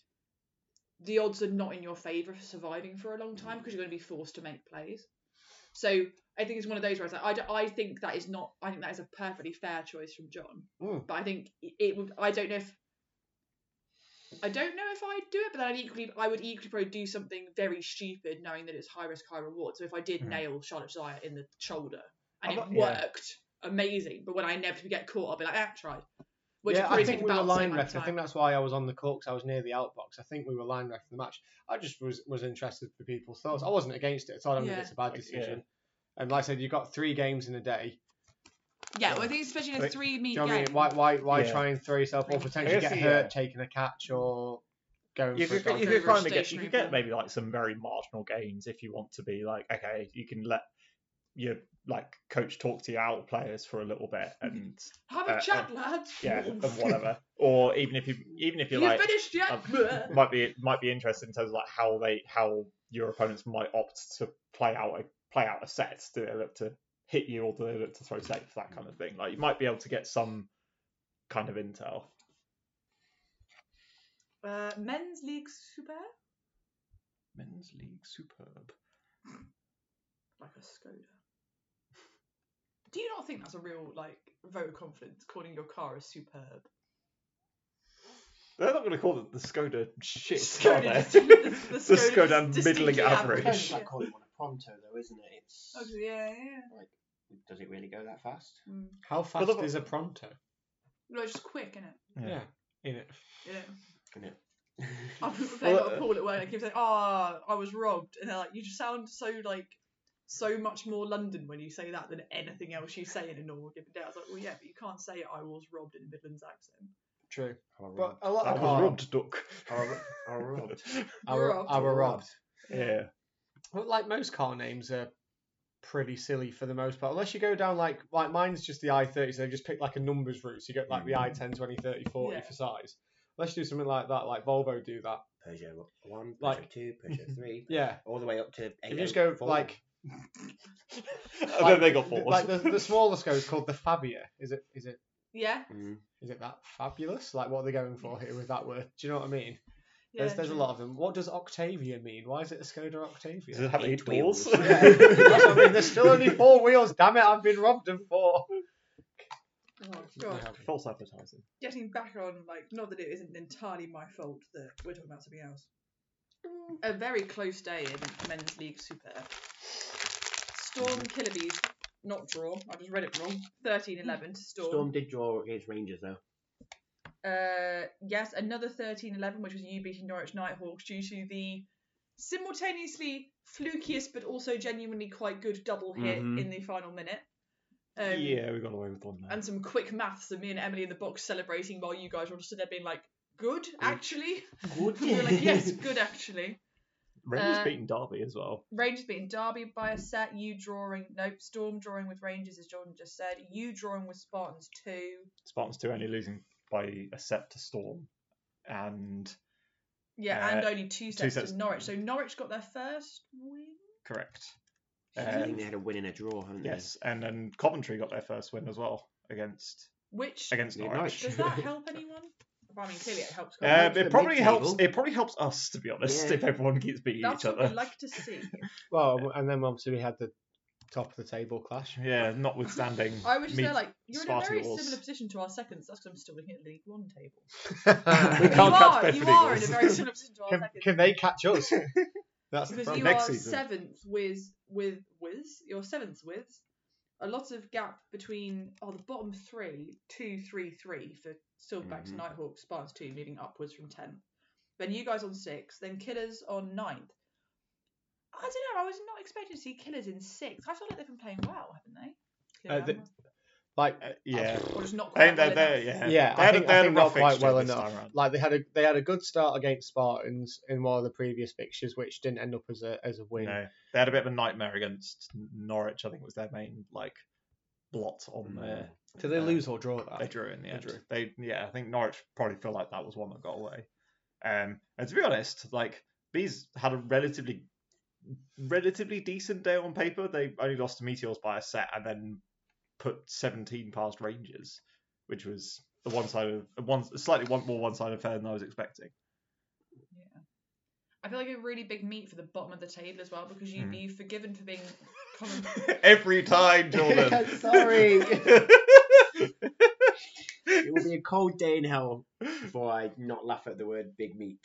Speaker 4: the odds are not in your favour for surviving for a long time because you're going to be forced to make plays. So I think it's one of those where it's like, I think that is a perfectly fair choice from John. But I think it would. I don't know if I'd do it, but then I would equally probably do something very stupid, knowing that it's high risk, high reward. So if I did nail Charlotte Josiah in the shoulder and it worked, amazing. But when I inevitably get caught, I'll be like, tried. Which
Speaker 3: I think we were line ref. I think that's why I was on the court, because I was near the outbox. I think we were line ref for the match. I just was interested for people's thoughts. I wasn't against it. I don't think it's a bad decision. And like I said, you've got 3 games in a day.
Speaker 4: Yeah, well, I think especially in a 3-meet game.
Speaker 3: I mean, why try and throw yourself or potentially get hurt taking a catch or going for a goal?
Speaker 2: You could kind of get maybe like some very marginal gains if you want to be like, okay, you can let your like coach talk to your out players for a little bit and
Speaker 4: have a chat, lads.
Speaker 2: Yeah, and whatever. Or even if you're like
Speaker 4: finished yet?
Speaker 2: might be interested in terms of like how your opponents might opt to play out a set to hit you or to throw safe, that kind of thing. Like you might be able to get some kind of intel.
Speaker 4: Men's League Super?
Speaker 2: Men's League Superb.
Speaker 4: Like a Skoda. Do you not think that's a real vote of confidence, calling your car a superb?
Speaker 2: They're not going to call it the Skoda shit,
Speaker 4: Skoda,
Speaker 2: are they?
Speaker 4: the
Speaker 2: Skoda middling
Speaker 4: distinctly
Speaker 2: average.
Speaker 1: It's like calling one a Pronto, though, isn't it? It's
Speaker 4: Yeah.
Speaker 1: like, does it really go that fast?
Speaker 3: How fast is a Pronto?
Speaker 4: No, it's just quick, isn't it?
Speaker 3: Yeah. In it.
Speaker 1: Yeah.
Speaker 4: I'm playing Paul at work and I keep saying, I was robbed. And they're like, you just sound so so much more London when you say that than anything else you say in a normal given day. I was like, well, yeah, but you can't say I was robbed in a Midlands accent.
Speaker 3: True.
Speaker 1: Or
Speaker 3: But a lot
Speaker 2: I
Speaker 3: of
Speaker 2: was
Speaker 3: car-
Speaker 2: robbed, duck.
Speaker 1: or robbed.
Speaker 3: I were robbed.
Speaker 2: Yeah.
Speaker 3: But like most car names are pretty silly for the most part, unless you go down like mine's just the I-30, so they just pick like a numbers route, so you get like the I-10, 20, 30, 40
Speaker 4: Yeah.
Speaker 3: for size. Unless you do something like that, like Volvo do that.
Speaker 1: Peugeot 1, Peugeot
Speaker 3: Like-
Speaker 1: 2, Peugeot 3,
Speaker 3: Yeah.
Speaker 1: all the way up to 8.
Speaker 3: If you just go like
Speaker 2: And then they got bored.
Speaker 3: like the smallest go is called the Fabia. Is it
Speaker 4: Yeah.
Speaker 3: is it that fabulous? Like what are they going for here with that word? Do you know what I mean?
Speaker 4: Yeah,
Speaker 3: There's a
Speaker 4: true.
Speaker 3: lot of them. What does Octavia mean? Why is it a Skoda Octavia?
Speaker 2: Does it have 8
Speaker 1: 8
Speaker 2: wheels?
Speaker 1: wheels.
Speaker 3: Yeah, that's what I mean. There's still only 4 wheels. Damn it! I've been robbed of 4.
Speaker 4: Oh, God.
Speaker 2: False advertising.
Speaker 4: Getting back on, like, not that it isn't entirely my fault that we're talking about something else. A very close day in Men's League Super. Storm Killabees, not draw. I just read it wrong. 13-11 to Storm.
Speaker 1: Storm did draw against Rangers though.
Speaker 4: Yes, another 13-11, which was you beating Norwich Nighthawks due to the simultaneously flukiest but also genuinely quite good double hit
Speaker 1: Mhm.
Speaker 4: in the final minute.
Speaker 2: Yeah, we got away with one there.
Speaker 4: And some quick maths of me and Emily in the box celebrating while you guys were just stood there being like, good, actually?
Speaker 1: Good.
Speaker 4: We were like, yes, good, actually.
Speaker 2: Rangers beating Derby as well.
Speaker 4: Rangers beating Derby by a set, Storm drawing with Rangers, as Jordan just said, you drawing with Spartans 2.
Speaker 2: Spartans 2 only losing by a set to Storm. And
Speaker 4: Yeah, and only two sets
Speaker 2: sets.
Speaker 4: to Norwich. So Norwich got their first win?
Speaker 2: correct.
Speaker 1: I think they had a win and a draw, haven't they?
Speaker 2: Yes, and then Coventry got their first win as well against
Speaker 4: Which,
Speaker 2: Norwich.
Speaker 1: Norwich.
Speaker 4: does that help anyone? Well, I mean, clearly it helps.
Speaker 2: It probably
Speaker 1: mid-table.
Speaker 2: helps. It probably helps us, to be honest,
Speaker 1: Yeah.
Speaker 2: if everyone keeps beating
Speaker 4: That's
Speaker 2: each
Speaker 4: what
Speaker 2: other.
Speaker 4: we like to see.
Speaker 3: Well, and then obviously we had the top of the table clash.
Speaker 2: Yeah, notwithstanding.
Speaker 4: I would just
Speaker 2: me
Speaker 4: say, like, you're in a very
Speaker 2: Sparty Wars.
Speaker 4: similar position to our seconds. That's because I'm still looking at the League One table.
Speaker 2: We can't catch Bedford
Speaker 4: you are in a
Speaker 2: Eagles.
Speaker 4: very similar position to our
Speaker 3: Can,
Speaker 4: seconds.
Speaker 3: can they catch us? That's the
Speaker 4: Because
Speaker 3: problem.
Speaker 4: you
Speaker 2: Next
Speaker 4: are
Speaker 2: season.
Speaker 4: seventh you're seventh with a lot of gap between the bottom 3, 2, 3, 3 for Silverback to
Speaker 1: Mhm.
Speaker 4: Nighthawks, Spartans 2 moving upwards from 10th. Then you guys on 6th, then Killers on 9th. I don't know, I was not expecting to see Killers in 6th. I feel like they've been playing well, haven't they?
Speaker 3: Like,
Speaker 2: Yeah.
Speaker 4: Or just not
Speaker 2: I think
Speaker 4: quite well
Speaker 2: they're,
Speaker 4: enough.
Speaker 3: yeah,
Speaker 2: They
Speaker 3: I
Speaker 2: had
Speaker 3: think
Speaker 2: a
Speaker 3: not
Speaker 2: rough
Speaker 3: quite
Speaker 2: fixture
Speaker 3: well
Speaker 2: this
Speaker 3: enough.
Speaker 2: time round.
Speaker 3: Like they had a good start against Spartans in one of the previous fixtures, which didn't end up as a win.
Speaker 2: No, they had a bit of a nightmare against Norwich. I think was their main blot on there.
Speaker 3: Did they lose or draw that?
Speaker 2: They drew in the end.
Speaker 3: drew.
Speaker 2: I think Norwich probably feel like that was one that got away. And to be honest, Bees had a relatively decent day on paper. They only lost to Meteors by a set and then put 17 past Rangers, which was slightly more one-sided affair than I was expecting.
Speaker 4: Yeah. I feel like a really big meet for the bottom of the table as well, because you'd be forgiven for being common.
Speaker 2: Every time, Jordan.
Speaker 1: Sorry. It will be a cold day in hell before I not laugh at the word big meat.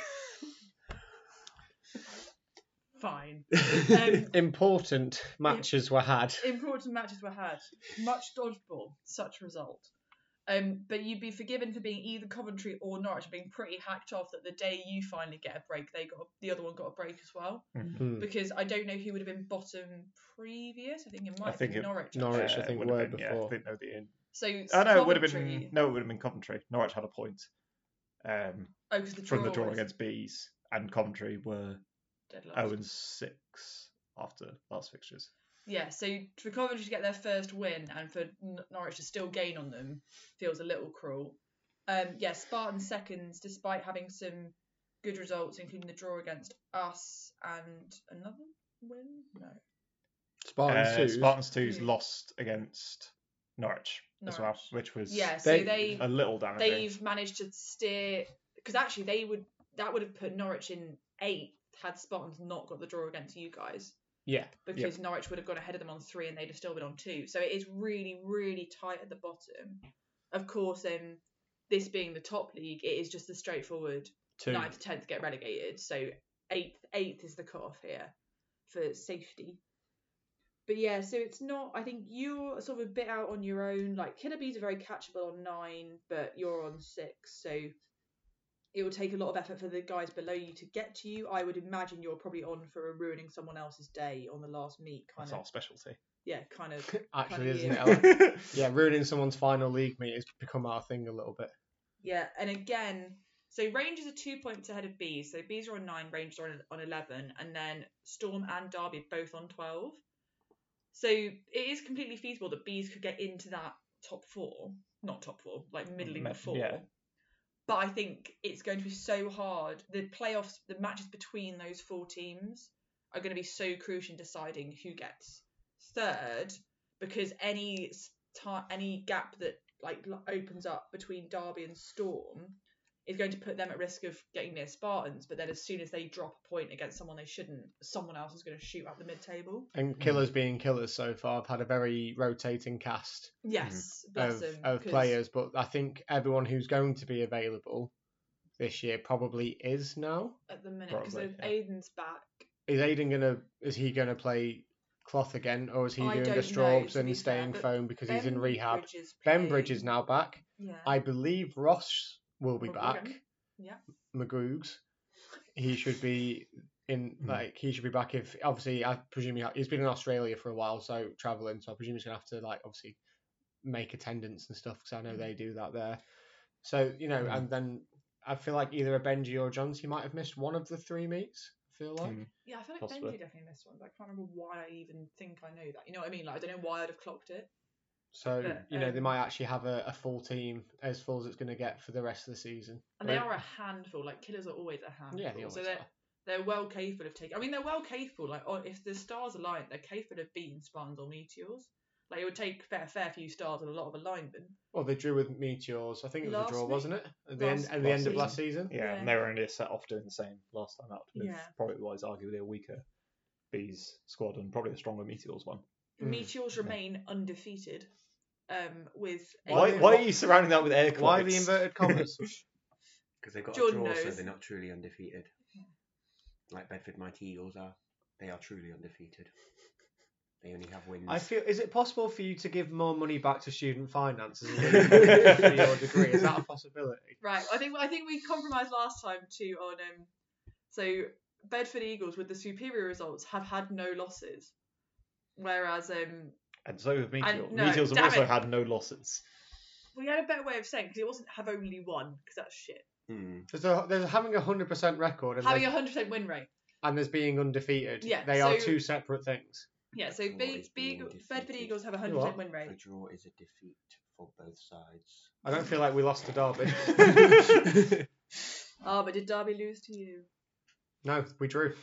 Speaker 4: Fine.
Speaker 3: Important matches were had.
Speaker 4: Important matches were had. Much dodgeball, such result. But you'd be forgiven for being either Coventry or Norwich, being pretty hacked off that the day you finally get a break, the other one got a break as well.
Speaker 3: Hmm.
Speaker 4: Because I don't know who would have been bottom previous. I think it might have been Norwich.
Speaker 3: Norwich, I think,
Speaker 2: would have
Speaker 3: were
Speaker 2: been,
Speaker 3: before.
Speaker 2: Yeah, I think they were the end.
Speaker 4: So
Speaker 2: it would have
Speaker 4: Coventry-
Speaker 2: been it would have been Coventry. Norwich had a point
Speaker 4: because the
Speaker 2: from the draw
Speaker 4: was
Speaker 2: against Bees, and Coventry were
Speaker 4: dead last.
Speaker 2: 0-6 after last fixtures.
Speaker 4: Yeah, so for Coventry to get their first win and for Norwich to still gain on them feels a little cruel. Spartan seconds, despite having some good results, including the draw against us and another win. No,
Speaker 3: Spartans
Speaker 2: 2's
Speaker 4: Yeah.
Speaker 2: lost against Norwich as well,
Speaker 4: Norwich.
Speaker 2: which was
Speaker 4: yeah. So
Speaker 2: a little damaging.
Speaker 4: they've managed to steer, because actually that would have put Norwich in 8th had Spartans not got the draw against you guys.
Speaker 3: Yeah.
Speaker 4: Because Norwich would have gone ahead of them on 3 and they'd have still been on 2. So it is really, really tight at the bottom. Of course, this being the top league, it is just the straightforward 9th to 10th get relegated. So 8th is the cut-off here for safety. But yeah, so it's not, I think you're sort of a bit out on your own. Like, Killer Bees are very catchable on 9, but you're on 6. So it will take a lot of effort for the guys below you to get to you. I would imagine you're probably on for ruining someone else's day on the last meet.
Speaker 2: That's our specialty.
Speaker 4: Yeah, kind of.
Speaker 3: Actually,
Speaker 4: kind of
Speaker 3: isn't
Speaker 4: year.
Speaker 3: it? Like, yeah, ruining someone's final league meet has become our thing a little bit.
Speaker 4: Yeah, and again, so Rangers are 2 points ahead of Bees. So Bees are on 9, Rangers are on 11, and then Storm and Derby are both on 12. So it is completely feasible that Bees could get into that top 4. Not top 4, like middling the 4.
Speaker 2: Yeah.
Speaker 4: But I think it's going to be so hard. The playoffs, the matches between those 4 teams are going to be so crucial in deciding who gets third, because any gap that like opens up between Derby and Storm is going to put them at risk of getting near Spartans. But then as soon as they drop a point against someone they shouldn't, someone else is going to shoot at the mid-table.
Speaker 3: And Killers being Killers so far, have had a very rotating cast
Speaker 4: Yes, bless them,
Speaker 3: of
Speaker 4: 'cause-
Speaker 3: players, but I think everyone who's going to be available this year probably is now.
Speaker 4: at the minute, because
Speaker 2: Probably, yeah.
Speaker 4: Aiden's back.
Speaker 3: Is he gonna play Cloth again, or is he
Speaker 4: I
Speaker 3: doing
Speaker 4: don't
Speaker 3: the
Speaker 4: know,
Speaker 3: Straubs
Speaker 4: to be
Speaker 3: and staying
Speaker 4: fair, but
Speaker 3: foam because he's in
Speaker 4: Ben
Speaker 3: rehab?
Speaker 4: Bridge is
Speaker 3: Ben Bridge
Speaker 4: playing-
Speaker 3: is now back.
Speaker 4: Yeah.
Speaker 3: I believe Ross will be back.
Speaker 4: McGugan. Yeah.
Speaker 3: McGoogs. He should be in, like, he should be back if, obviously, I presume he's been in Australia for a while, so travelling, so I presume he's going to have to, like, obviously make attendance and stuff, because I know they do that there. So, you know, and then I feel like either a Benji or Johns, he might have missed one of the 3 meets, I feel like.
Speaker 4: Yeah, I feel like
Speaker 2: Possibly.
Speaker 4: Benji definitely missed one, but I can't remember why I even think I know that. You know what I mean? Like, I don't know why I'd have clocked it.
Speaker 3: So,
Speaker 4: But,
Speaker 3: you know, they might actually have a full team, as full as it's going to get for the rest of the season.
Speaker 4: And they are a handful. Like, Killers are always a handful.
Speaker 3: Yeah, they always
Speaker 4: so
Speaker 3: are.
Speaker 4: they're well capable of taking. I mean, they're well capable. Like, if the stars align, they're capable of beating Spartans or Meteors. Like, it would take a fair few stars and a lot of alignment.
Speaker 3: Well, they drew with Meteors. I think it was
Speaker 4: Last
Speaker 3: a draw,
Speaker 4: week?
Speaker 3: wasn't it? At the end,
Speaker 4: Last-
Speaker 3: at the end of
Speaker 2: season.
Speaker 3: last season.
Speaker 2: Yeah,
Speaker 4: Yeah.
Speaker 2: and they were only a set off doing the same last time out with
Speaker 4: Yeah.
Speaker 2: probably was arguably a weaker Bees squad and probably a stronger Meteors one.
Speaker 4: Meteors remain undefeated. With a-
Speaker 2: Why are you surrounding that with air quotes?
Speaker 3: Why the inverted commas?
Speaker 1: Because they've got
Speaker 4: Jordan
Speaker 1: a draw, so
Speaker 4: knows.
Speaker 1: they're not truly undefeated. Like Bedford Mighty Eagles are. They are truly undefeated. They only have wins.
Speaker 3: I feel. Is it possible for you to give more money back to student finances for your degree? Is that a possibility?
Speaker 4: Right, I think we compromised last time too on so Bedford Eagles with the superior results have had no losses, whereas
Speaker 2: And so have Meteors.
Speaker 4: no,
Speaker 2: Meteors have
Speaker 4: damn
Speaker 2: also
Speaker 4: it.
Speaker 2: had no losses.
Speaker 4: we had a better way of saying because it wasn't have only one because that's shit.
Speaker 3: There's having 100% record and
Speaker 4: Having a 100% win rate.
Speaker 3: and there's being undefeated.
Speaker 4: Yeah,
Speaker 3: they are
Speaker 4: so-
Speaker 3: 2 separate things.
Speaker 4: Yeah, so
Speaker 1: Draw is being
Speaker 4: Bedford
Speaker 1: defeated.
Speaker 4: Eagles have a
Speaker 3: You what?
Speaker 4: 100% win
Speaker 1: A
Speaker 4: rate.
Speaker 1: draw is a defeat for both sides.
Speaker 3: I don't feel like we lost to Derby.
Speaker 4: Oh, but did Derby lose to you?
Speaker 3: No, we drew.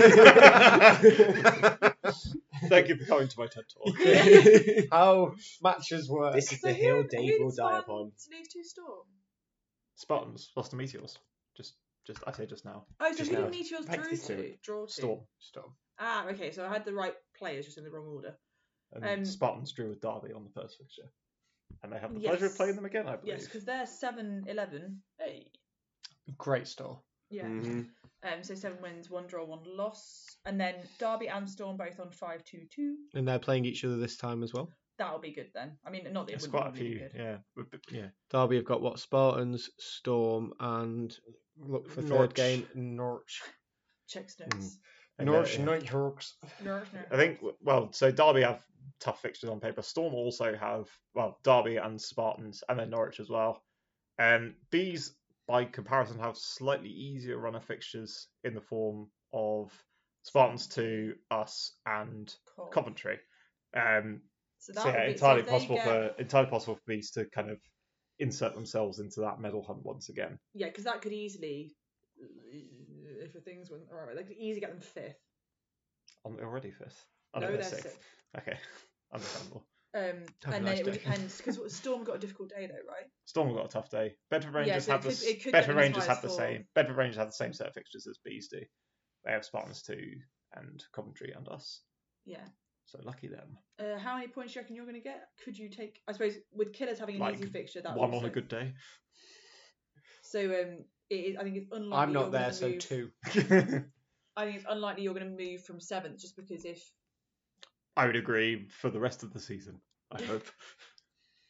Speaker 2: Thank you for coming to my TED talk.
Speaker 3: How matches work.
Speaker 1: This is
Speaker 4: So
Speaker 1: the hill
Speaker 4: who
Speaker 1: Dave will
Speaker 4: did
Speaker 1: die upon.
Speaker 4: Spartans lose to Storm?
Speaker 2: Spartans lost to Meteors. Just I say just now.
Speaker 4: Oh, so
Speaker 1: Just
Speaker 4: who
Speaker 1: now.
Speaker 4: did Meteors
Speaker 1: Back
Speaker 4: drew
Speaker 1: to
Speaker 4: to?
Speaker 1: two.
Speaker 4: Draw to?
Speaker 2: Storm.
Speaker 3: Stop.
Speaker 4: Ah, okay, so I had the right players just in the wrong order.
Speaker 2: And Spartans drew with Derby on the first fixture. And they have the
Speaker 4: Yes.
Speaker 2: pleasure of playing them again, I believe.
Speaker 4: Yes, because they're 7-11. Hey.
Speaker 3: Great store.
Speaker 4: Yeah.
Speaker 1: Mm-hmm.
Speaker 4: So 7 wins, 1 draw, 1 loss. And then Derby and Storm both on 5-2-2.
Speaker 3: And they're playing each other this time as well.
Speaker 4: That'll be good then. I mean, not that it
Speaker 2: There's
Speaker 4: wouldn't
Speaker 2: quite a
Speaker 4: normally be
Speaker 2: few,
Speaker 4: good.
Speaker 2: yeah. Yeah.
Speaker 3: Derby have got what? Spartans, Storm, and look for third
Speaker 2: Norwich.
Speaker 3: game, Norwich.
Speaker 4: Checks notes.
Speaker 2: And,
Speaker 3: Norwich
Speaker 2: yeah.
Speaker 3: Nighthawks.
Speaker 4: Norwich.
Speaker 2: I think, well, so Derby have tough fixtures on paper. Storm also have, well, Derby and Spartans, and then Norwich as well. Bees, by comparison, have slightly easier run of fixtures in the form of Spartans to us and
Speaker 4: Cool.
Speaker 2: Coventry.
Speaker 4: So
Speaker 2: So
Speaker 4: that
Speaker 2: yeah,
Speaker 4: would be,
Speaker 2: entirely
Speaker 4: so if they
Speaker 2: possible
Speaker 4: get-
Speaker 2: entirely possible for Bees to kind of insert themselves into that medal hunt once again.
Speaker 4: Yeah, because that could easily, if the things went alright, they could easily get them 5th.
Speaker 2: Aren't they already fifth? Oh,
Speaker 4: No,
Speaker 2: they're
Speaker 4: they're
Speaker 2: sixth. Okay, understandable.
Speaker 3: Have a
Speaker 4: And
Speaker 3: nice
Speaker 4: then it would
Speaker 3: day.
Speaker 4: depend because Storm got a difficult day though, right?
Speaker 2: Storm got a tough day. Bedford Rangers
Speaker 4: so
Speaker 2: have
Speaker 4: it could get
Speaker 2: Bedford
Speaker 4: them as
Speaker 2: Rangers
Speaker 4: high
Speaker 2: have the
Speaker 4: as
Speaker 2: same.
Speaker 4: fourth.
Speaker 2: Bedford Rangers have the same set of fixtures as Bees do. They have Spartans 2 and Coventry and us.
Speaker 4: Yeah.
Speaker 2: So lucky them.
Speaker 4: How many points do you reckon you're going to get? Could you take? I suppose with Killers having an
Speaker 2: Like,
Speaker 4: easy fixture, that
Speaker 2: One
Speaker 4: also.
Speaker 2: on a good day.
Speaker 4: So I think it's unlikely.
Speaker 3: I'm
Speaker 4: you're
Speaker 3: not
Speaker 4: gonna
Speaker 3: there, so
Speaker 4: move-
Speaker 3: 2.
Speaker 4: I think it's unlikely you're going to move from 7th just because if
Speaker 2: I would agree for the rest of the season. I hope.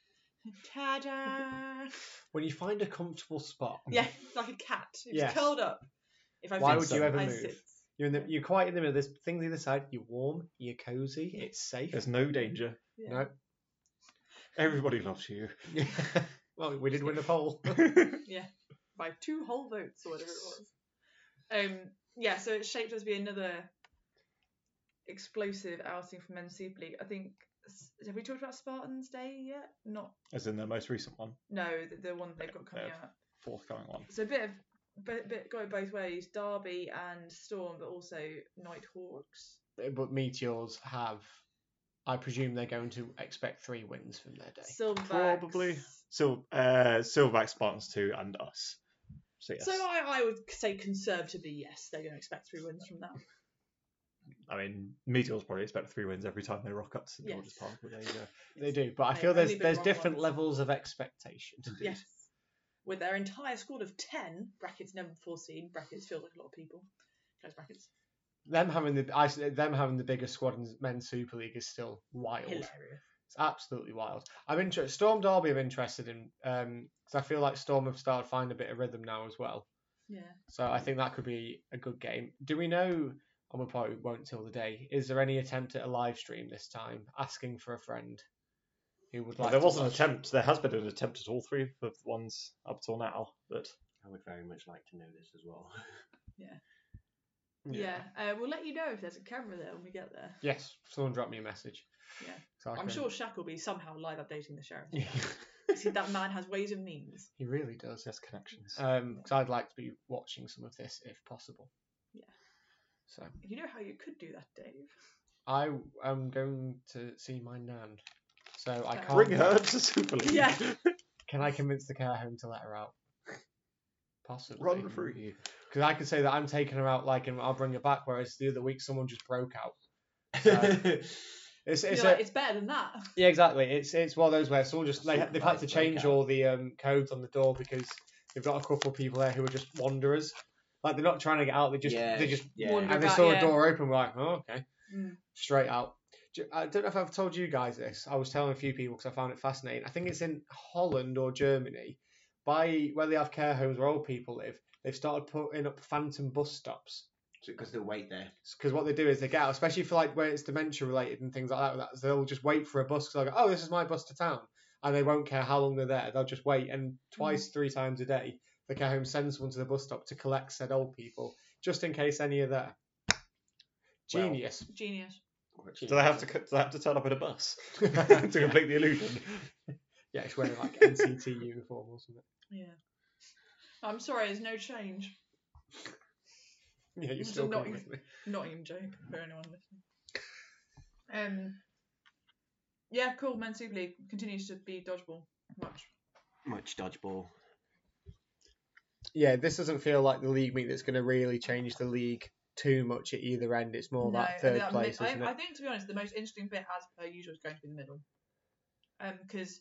Speaker 4: Ta-da!
Speaker 3: When you find a comfortable spot.
Speaker 4: Yeah, like a cat. It's
Speaker 3: Yes.
Speaker 4: curled up. If I
Speaker 3: Why
Speaker 4: sit,
Speaker 3: would you ever
Speaker 4: I
Speaker 3: move?
Speaker 4: sit.
Speaker 3: You're quite in the middle. There's things either side. You're warm. You're cozy. It's safe.
Speaker 2: There's no danger.
Speaker 4: Yeah.
Speaker 3: No.
Speaker 2: Everybody loves you.
Speaker 3: Well, we did win the poll.
Speaker 4: By 2 whole votes or whatever it was. Yeah, so it's shaped up to be another explosive outing for Men's Super League. I think, have we talked about Spartans Day yet? Not.
Speaker 2: As in the most recent one.
Speaker 4: No, the one they've got coming out.
Speaker 2: Forthcoming one.
Speaker 4: So a bit going both ways. Derby and Storm, but also Nighthawks.
Speaker 3: But Meteors have. I presume they're going to expect 3 wins from their day.
Speaker 4: Silverbacks.
Speaker 2: Probably. Silverback, Spartans 2, and us. So yes.
Speaker 4: So I would say conservatively, yes, they're going to expect 3 wins from that.
Speaker 2: I mean, Meteors probably expect 3 wins every time they rock up to St
Speaker 4: Yes.
Speaker 2: George's Park, but there you go.
Speaker 3: They do, but I
Speaker 4: They've
Speaker 3: feel
Speaker 4: only
Speaker 3: there's
Speaker 4: been wrong
Speaker 3: different
Speaker 4: once.
Speaker 3: levels of expectation.
Speaker 4: Yes. With their entire squad of 10, brackets never before seen, brackets feels like a lot of people, close brackets.
Speaker 3: Them having the biggest squad in Men's Super League is still wild.
Speaker 4: Hilarious.
Speaker 3: It's absolutely wild. I'm interested. Storm Derby I'm interested in because I feel like Storm have started finding a bit of rhythm now as well.
Speaker 4: Yeah.
Speaker 3: So I think that could be a good game. Do we know? And we probably won't till the day. Is there any attempt at a live stream this time? Asking for a friend who would like.
Speaker 2: There
Speaker 3: to
Speaker 2: was an
Speaker 3: watch.
Speaker 2: attempt. There has been an attempt at all 3 of the ones up till now, but
Speaker 1: I would very much like to know this as well.
Speaker 4: Yeah. We'll let you know if there's a camera there when we get there.
Speaker 3: Yes, someone drop me a message.
Speaker 4: Yeah.
Speaker 3: So I
Speaker 4: I'm
Speaker 3: can-
Speaker 4: sure Shaq will be somehow live updating the sheriff.
Speaker 3: Yeah.
Speaker 4: See, that man has ways and means.
Speaker 3: He really does.
Speaker 2: there's connections.
Speaker 3: Because I'd like to be watching some of this if possible.
Speaker 4: Yeah.
Speaker 3: So
Speaker 4: You know how you could do that, Dave?
Speaker 3: I am going to see my nan. So I can't.
Speaker 2: Bring her to Super League.
Speaker 4: Yeah.
Speaker 3: Can I convince the care home to let her out? Possibly.
Speaker 2: Run free.
Speaker 3: Because I could say that I'm taking her out, like, and I'll bring her back. Whereas the other week someone just broke out. It's
Speaker 4: You're like, it's better than that.
Speaker 3: yeah, exactly. It's one of those where someone just they've had to
Speaker 1: Supervised
Speaker 3: change
Speaker 1: breakout.
Speaker 3: all the codes on the door because they've got a couple of people there who are just wanderers. Like they're not trying to get out. They just
Speaker 4: Wander
Speaker 3: and they
Speaker 4: about,
Speaker 3: saw
Speaker 4: yeah.
Speaker 3: a door open. We're like, oh, okay,
Speaker 4: Mm.
Speaker 3: straight out. I don't know if I've told you guys this. I was telling a few people because I found it fascinating. I think it's in Holland or Germany, by where they have care homes where old people live. They've started putting up phantom bus stops.
Speaker 1: Because they'll wait there.
Speaker 3: Because what they do is they get out, especially for like where it's dementia related and things like that. So they'll just wait for a bus because they'll go, oh, this is my bus to town, and they won't care how long they're there. They'll just wait, and twice, 3 times a day, the care home sends someone to the bus stop to collect said old people, just in case any are there. Genius.
Speaker 4: Genius.
Speaker 2: Do they have to turn up in a bus to complete the illusion?
Speaker 3: Yeah, it's wearing like NCT uniform or something.
Speaker 4: Yeah. I'm sorry, there's no change.
Speaker 3: Yeah, you're
Speaker 4: It's
Speaker 3: still
Speaker 4: not
Speaker 3: coming
Speaker 4: even-
Speaker 3: with me.
Speaker 4: Nottingham joke for anyone listening. Yeah, cool. Men's Super League continues to be dodgeball.
Speaker 1: Much dodgeball.
Speaker 3: Yeah, this doesn't feel like the league meet that's going to really change the league too much at either end. It's more that third place, isn't
Speaker 4: I
Speaker 3: it?
Speaker 4: think, to be honest, the most interesting bit, as per usual, is going to be the middle. Because,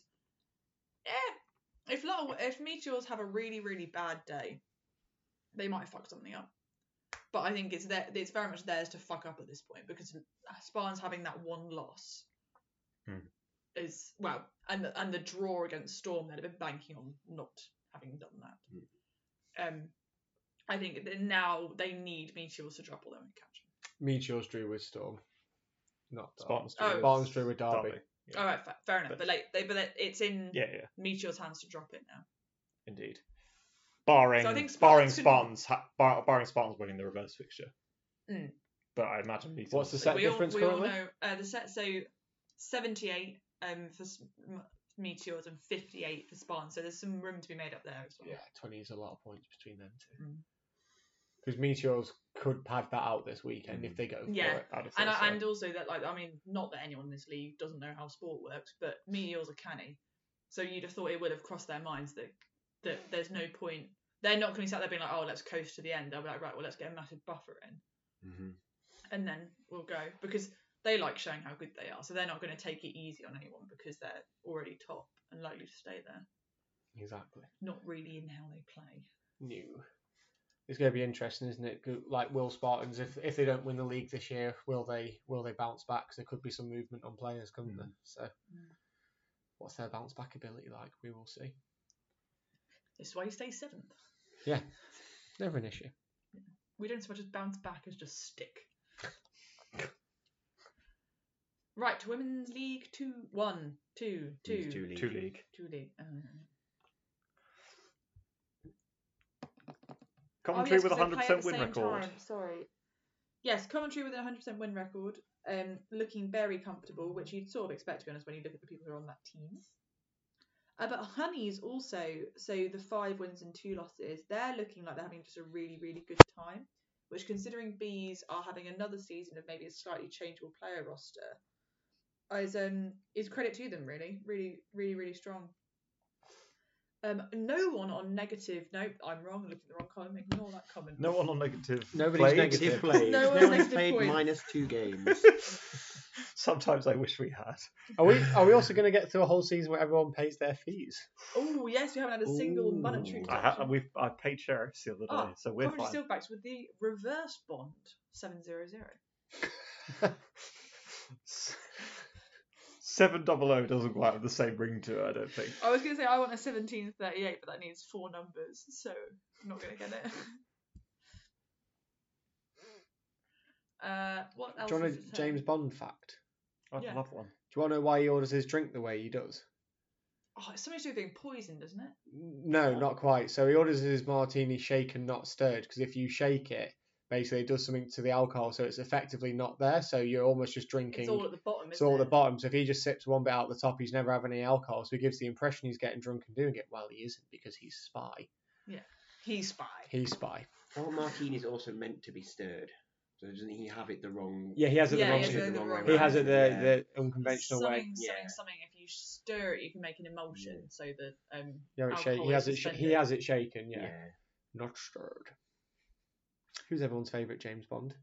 Speaker 4: if Meteors have a really, really bad day, they might fuck something up. But I think it's very much theirs to fuck up at this point because Spartans having that one loss is and the draw against Storm they'd have been banking on not having done that. I think that now they need Meteors to drop all them and catch them.
Speaker 3: Meteors drew with Storm, not Derby.
Speaker 2: Spartans.
Speaker 4: Oh.
Speaker 3: Spartans drew with Derby.
Speaker 2: Derby. Yeah.
Speaker 4: All right, fair enough.
Speaker 2: But-
Speaker 4: But it's in
Speaker 2: Yeah,
Speaker 4: Meteor's hands to drop it now.
Speaker 2: indeed. Barring
Speaker 4: So I think
Speaker 2: barring
Speaker 4: Spartans
Speaker 2: Spartans winning the reverse fixture.
Speaker 4: Mm.
Speaker 2: But I imagine Meteors.
Speaker 3: What's the set difference
Speaker 4: we all
Speaker 3: currently?
Speaker 4: know the set. So 78 for Meteors and 58 for Spartans. So there's some room to be made up there as well.
Speaker 3: Yeah, 20 is a lot of points between them two.
Speaker 4: Mm.
Speaker 3: Because Meteors could pad that out this weekend if they go for
Speaker 4: Yeah.
Speaker 3: it.
Speaker 2: I'd have thought
Speaker 4: And
Speaker 2: so.
Speaker 4: also that not that anyone in this league doesn't know how sport works, but Meteors are canny. So you'd have thought it would have crossed their minds that there's no point. They're not going to be sat there being like, oh, let's coast to the end. They'll be like, right, well, let's get a massive buffer in.
Speaker 1: Mm-hmm.
Speaker 4: And then we'll go. Because they like showing how good they are. So they're not going to take it easy on anyone because they're already top and likely to stay there.
Speaker 3: Exactly.
Speaker 4: Not really in how they play.
Speaker 3: New. It's going to be interesting, isn't it? Like, will Spartans, if they don't win the league this year, will they bounce back? 'Cause there could be some movement on players, couldn't there? So What's their bounce back ability like? We will see.
Speaker 4: This is why you stay 7th.
Speaker 3: Yeah, never an issue.
Speaker 4: We don't so much as bounce back as just stick. Right, Women's League 2, 1, 2, 2.
Speaker 1: 2 league.
Speaker 2: 2 league.
Speaker 4: 2 league.
Speaker 2: Coventry with a
Speaker 4: 'cause they play at
Speaker 2: 100%
Speaker 4: the
Speaker 2: win
Speaker 4: same
Speaker 2: record.
Speaker 4: time, sorry. Yes, Coventry with a 100% win record, looking very comfortable, which you'd sort of expect, to be honest, when you look at the people who are on that team. But Honeys also, so the 5 wins and 2 losses, they're looking like they're having just a really, really good time, which, considering Bees are having another season of maybe a slightly changeable player roster, is credit to them, really. Really, really, really strong. No one on negative. Nope, I'm wrong. Look at the wrong column. Ignore that comment.
Speaker 2: No one on negative.
Speaker 3: Nobody's
Speaker 2: played.
Speaker 3: negative.
Speaker 1: Played.
Speaker 4: No
Speaker 1: No,
Speaker 4: one's
Speaker 1: one's
Speaker 4: negative
Speaker 1: played
Speaker 4: points.
Speaker 1: minus 2 games.
Speaker 2: Sometimes I wish we had.
Speaker 3: Are we also going to get through a whole season where everyone pays their fees?
Speaker 4: Oh yes, we haven't had a single
Speaker 1: Ooh.
Speaker 4: monetary
Speaker 2: I
Speaker 4: deduction.
Speaker 2: paid sheriffs the other day, so we're
Speaker 4: Coventry
Speaker 2: fine.
Speaker 4: Silverbacks with the reverse bond 700.
Speaker 2: 700 doesn't quite have the same ring to it, I don't think.
Speaker 4: I was going to say I want a 1738, but that needs 4 numbers, so I'm not going to get it. What else?
Speaker 3: Do you want
Speaker 4: is
Speaker 3: a
Speaker 4: it
Speaker 3: James Bond fact?
Speaker 2: I'd
Speaker 4: Yeah.
Speaker 2: love one.
Speaker 3: Do you want to know why he orders his drink the way he does?
Speaker 4: Oh, it's something to do with being poisoned, isn't it?
Speaker 3: No, not quite. So he orders his martini shaken, not stirred, because if you shake it, basically it does something to the alcohol, so it's effectively not there. So you're almost just drinking.
Speaker 4: It's all at the bottom,
Speaker 3: It's
Speaker 4: isn't
Speaker 3: all at
Speaker 4: it?
Speaker 3: the bottom. So if he just sips one bit out the top, he's never having any alcohol. So he gives the impression he's getting drunk and doing it. Well, he isn't, because he's spy.
Speaker 4: He's spy.
Speaker 3: He's spy.
Speaker 1: Our martini is also meant to be stirred. So doesn't he have it the wrong?
Speaker 3: Yeah, he has it
Speaker 4: Yeah,
Speaker 3: the wrong
Speaker 4: he has
Speaker 3: way.
Speaker 4: it the wrong
Speaker 3: He
Speaker 4: way.
Speaker 3: has it
Speaker 1: Yeah.
Speaker 3: the unconventional way.
Speaker 4: Something. If you stir it, you can make an emulsion, so that
Speaker 3: Yeah, it's
Speaker 4: alcohol
Speaker 3: he has
Speaker 4: is
Speaker 3: it. He
Speaker 4: suspended.
Speaker 3: has it shaken. Yeah,
Speaker 1: Yeah.
Speaker 3: not stirred. Who's everyone's favourite James Bond?